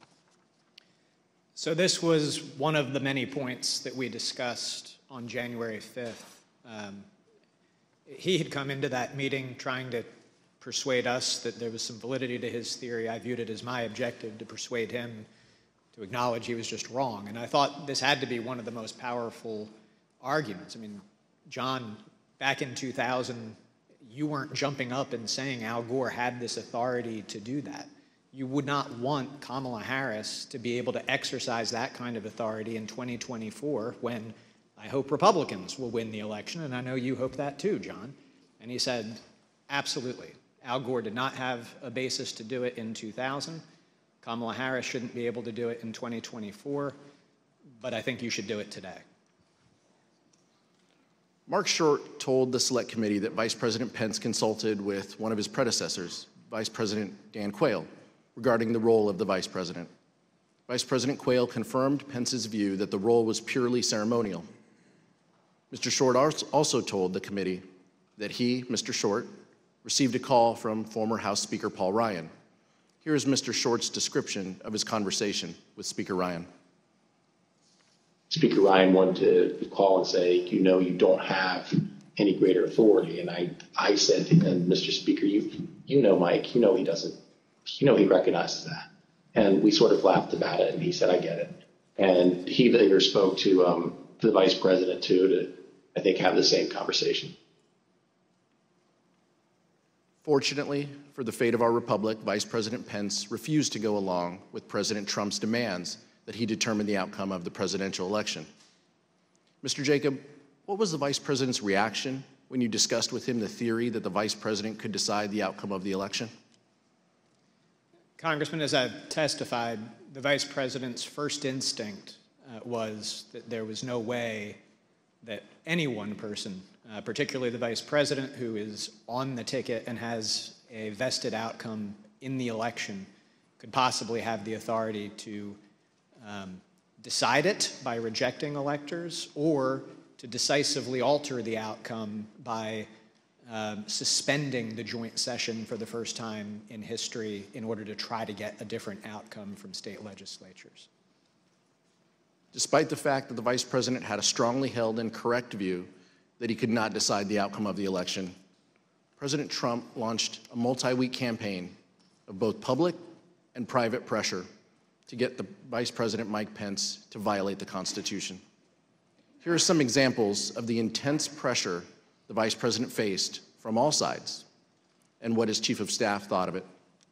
So this was one of the many points that we discussed on January fifth. Um, he had come into that meeting trying to persuade us that there was some validity to his theory. I viewed it as my objective to persuade him to acknowledge he was just wrong. And I thought this had to be one of the most powerful arguments. I mean, John, back in two thousand, you weren't jumping up and saying Al Gore had this authority to do that. You would not want Kamala Harris to be able to exercise that kind of authority in twenty twenty-four when I hope Republicans will win the election, and I know you hope that too, John. And he said, absolutely. Al Gore did not have a basis to do it in two thousand. Kamala Harris shouldn't be able to do it in twenty twenty-four, but I think you should do it today. Mark Short told the Select Committee that Vice President Pence consulted with one of his predecessors, Vice President Dan Quayle, regarding the role of the Vice President. Vice President Quayle confirmed Pence's view that the role was purely ceremonial. Mister Short also told the committee that he, Mister Short, received a call from former House Speaker Paul Ryan. Here is Mister Short's description of his conversation with Speaker Ryan. Speaker Ryan wanted to call and say, you know, you don't have any greater authority. And I, I said to him, Mister Speaker, you, you know, Mike, you know he doesn't, you know he recognizes that. And we sort of laughed about it, and he said, I get it. And he later spoke to um, the vice president, too, to, I think, have the same conversation. Fortunately for the fate of our republic, Vice President Pence refused to go along with President Trump's demands that he determine the outcome of the presidential election. Mister Jacob, what was the vice president's reaction when you discussed with him the theory that the vice president could decide the outcome of the election? Congressman, as I've testified, the vice president's first instinct uh, was that there was no way that any one person, uh, particularly the vice president who is on the ticket and has a vested outcome in the election, could possibly have the authority to um, decide it by rejecting electors or to decisively alter the outcome by Um, suspending the joint session for the first time in history in order to try to get a different outcome from state legislatures. Despite the fact that the vice president had a strongly held and correct view that he could not decide the outcome of the election, President Trump launched a multi-week campaign of both public and private pressure to get the Vice President Mike Pence to violate the Constitution. Here are some examples of the intense pressure the Vice President faced from all sides and what his Chief of Staff thought of it.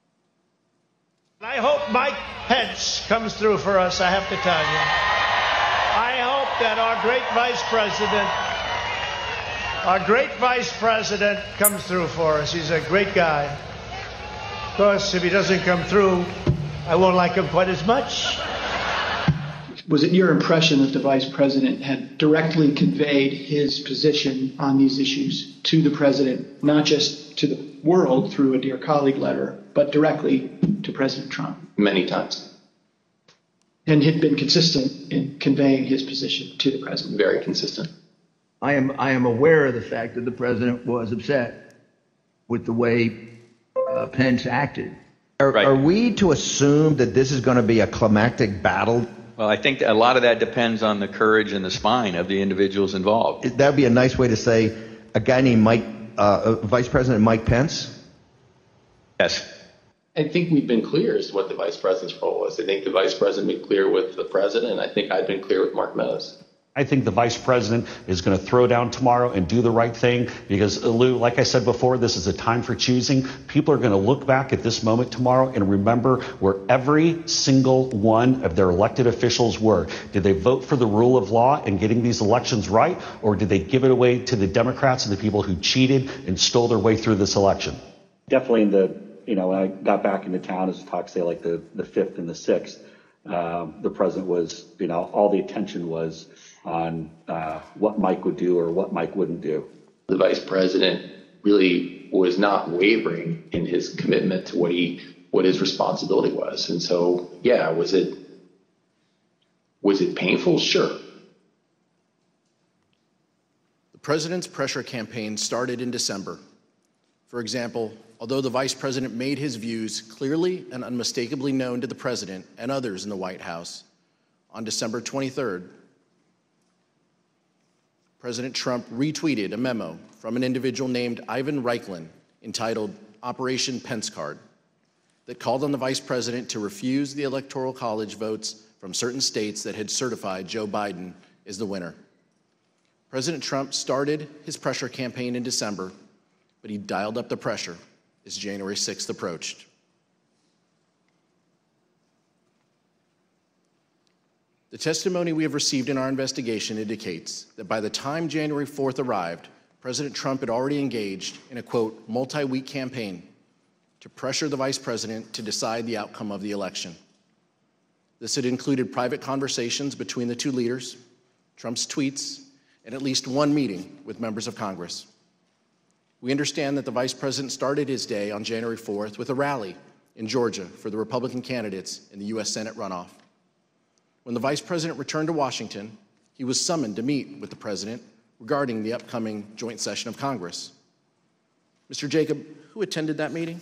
I hope Mike Pence comes through for us, I have to tell you. I hope that our great Vice President, our great Vice President comes through for us. He's a great guy. Of course, if he doesn't come through, I won't like him quite as much. Was it your impression that the vice president had directly conveyed his position on these issues to the president, not just to the world through a Dear Colleague letter, but directly to President Trump? Many times. And had been consistent in conveying his position to the president? Very consistent. I am, I am aware of the fact that the president was upset with the way uh, Pence acted. Are, right. are we to assume that this is going to be a climactic battle? Well, I think a lot of that depends on the courage and the spine of the individuals involved. That would be a nice way to say a guy named Mike, uh, Vice President Mike Pence? Yes. I think we've been clear as to what the vice president's role was. I think the vice president been clear with the president. I think I've been clear with Mark Meadows. I think the vice president is going to throw down tomorrow and do the right thing because, Lou, like I said before, this is a time for choosing. People are going to look back at this moment tomorrow and remember where every single one of their elected officials were. Did they vote for the rule of law and getting these elections right, or did they give it away to the Democrats and the people who cheated and stole their way through this election? Definitely in the, you know, when I got back into town, as talk say like the, the fifth and the sixth, um, the president was, you know, all the attention was on uh, what Mike would do or what Mike wouldn't do. The vice president really was not wavering in his commitment to what he what his responsibility was. And so, yeah, was it was it painful? Sure. The president's pressure campaign started in December. For example, although the vice president made his views clearly and unmistakably known to the president and others in the White House, on December twenty-third, President Trump retweeted a memo from an individual named Ivan Reichlen entitled Operation Pence Card that called on the vice president to refuse the Electoral College votes from certain states that had certified Joe Biden as the winner. President Trump started his pressure campaign in December, but he dialed up the pressure as January sixth approached. The testimony we have received in our investigation indicates that by the time January fourth arrived, President Trump had already engaged in a, quote, multi-week campaign to pressure the vice president to decide the outcome of the election. This had included private conversations between the two leaders, Trump's tweets, and at least one meeting with members of Congress. We understand that the vice president started his day on January fourth with a rally in Georgia for the Republican candidates in the U S Senate runoff. When the vice president returned to Washington, he was summoned to meet with the president regarding the upcoming joint session of Congress. Mister Jacob, who attended that meeting?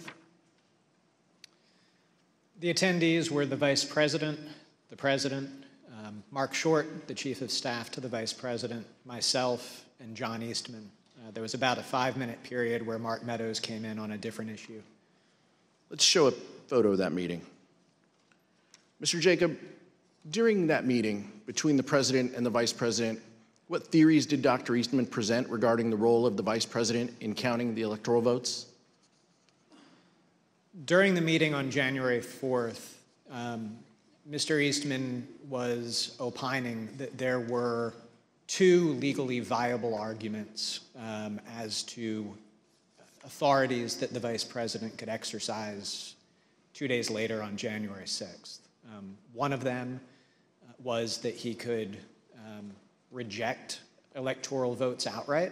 The attendees were the vice president, the president, um, Mark Short, the chief of staff to the vice president, myself, and John Eastman. Uh, there was about a five-minute period where Mark Meadows came in on a different issue. Let's show a photo of that meeting. Mister Jacob, during that meeting between the president and the vice president, what theories did Doctor Eastman present regarding the role of the vice president in counting the electoral votes? During the meeting on January fourth, um, Mister Eastman was opining that there were two legally viable arguments um, as to authorities that the vice president could exercise two days later on January sixth. Um, one of them uh, was that he could um, reject electoral votes outright.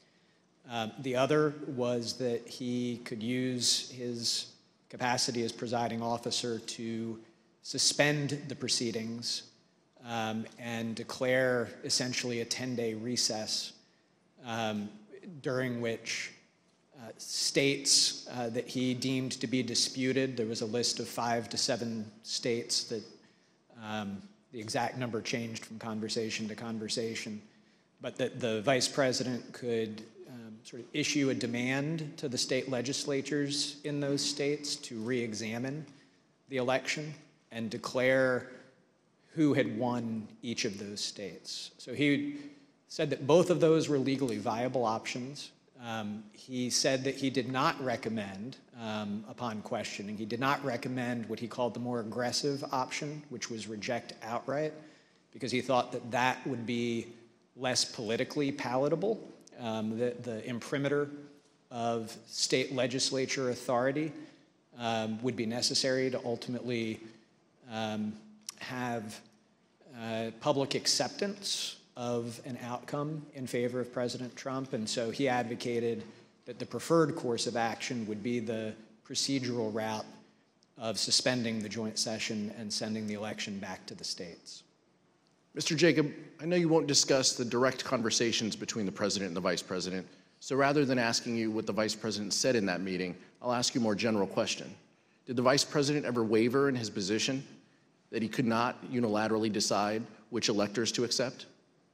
Um, the other was that he could use his capacity as presiding officer to suspend the proceedings um, and declare essentially a ten-day recess um, during which uh, states uh, that he deemed to be disputed, there was a list of five to seven states that um, the exact number changed from conversation to conversation, but that the vice president could um, sort of issue a demand to the state legislatures in those states to re-examine the election and declare who had won each of those states. So he said that both of those were legally viable options. Um, he said that he did not recommend, um, upon questioning, he did not recommend what he called the more aggressive option, which was reject outright, because he thought that that would be less politically palatable. Um, the, the imprimatur of state legislature authority um, would be necessary to ultimately um, have uh, public acceptance of an outcome in favor of President Trump, and so he advocated that the preferred course of action would be the procedural route of suspending the joint session and sending the election back to the states. Mister Jacob, I know you won't discuss the direct conversations between the president and the vice president, so rather than asking you what the vice president said in that meeting, I'll ask you a more general question. Did the vice president ever waver in his position that he could not unilaterally decide which electors to accept?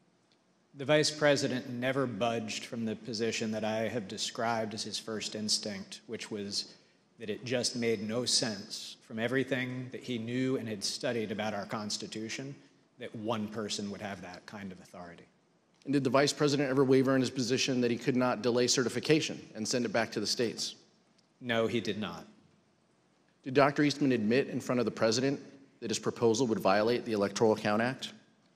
The vice president never budged from the position that I have described as his first instinct, which was that it just made no sense from everything that he knew and had studied about our Constitution that one person would have that kind of authority. And did the vice president ever waver in his position that he could not delay certification and send it back to the states? No, he did not. Did Doctor Eastman admit in front of the president that his proposal would violate the Electoral Count Act?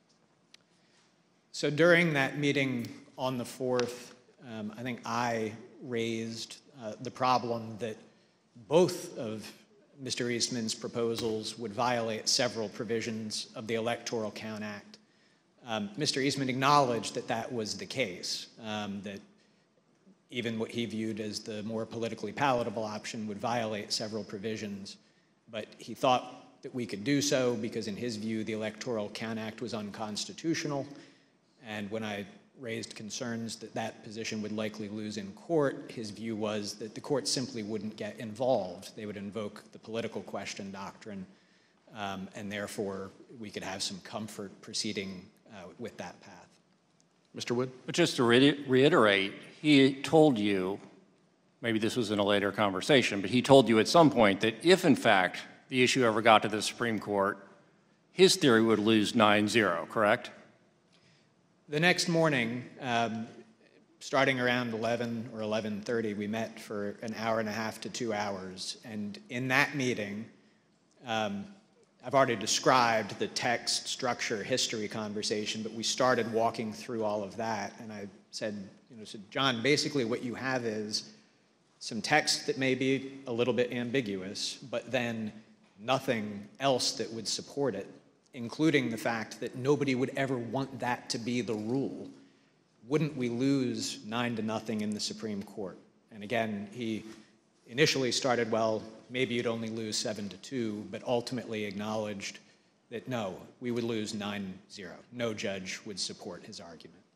So during that meeting on the fourth, um, I think I raised uh, the problem that both of Mister Eastman's proposals would violate several provisions of the Electoral Count Act. Um, Mister Eastman acknowledged that that was the case, um, that even what he viewed as the more politically palatable option would violate several provisions, but he thought that we could do so because in his view the Electoral Count Act was unconstitutional, and when I raised concerns that that position would likely lose in court, his view was that the court simply wouldn't get involved. They would invoke the political question doctrine, um, and therefore we could have some comfort proceeding uh, with that path. Mister Wood? But just to re reiterate, he told you, maybe this was in a later conversation, but he told you at some point that if in fact the issue ever got to the Supreme Court, his theory would lose nine zero, correct? The next morning, um, starting around eleven or eleven thirty, we met for an hour and a half to two hours. And in that meeting, um, I've already described the text, structure, history conversation, but we started walking through all of that. And I said, you know, said, John, basically what you have is some text that may be a little bit ambiguous, but then nothing else that would support it, including the fact that nobody would ever want that to be the rule. Wouldn't we lose nine to nothing in the Supreme Court? And again, he initially started, well, maybe you'd only lose seven to two, but ultimately acknowledged that no, we would lose nine zero. No judge would support his argument.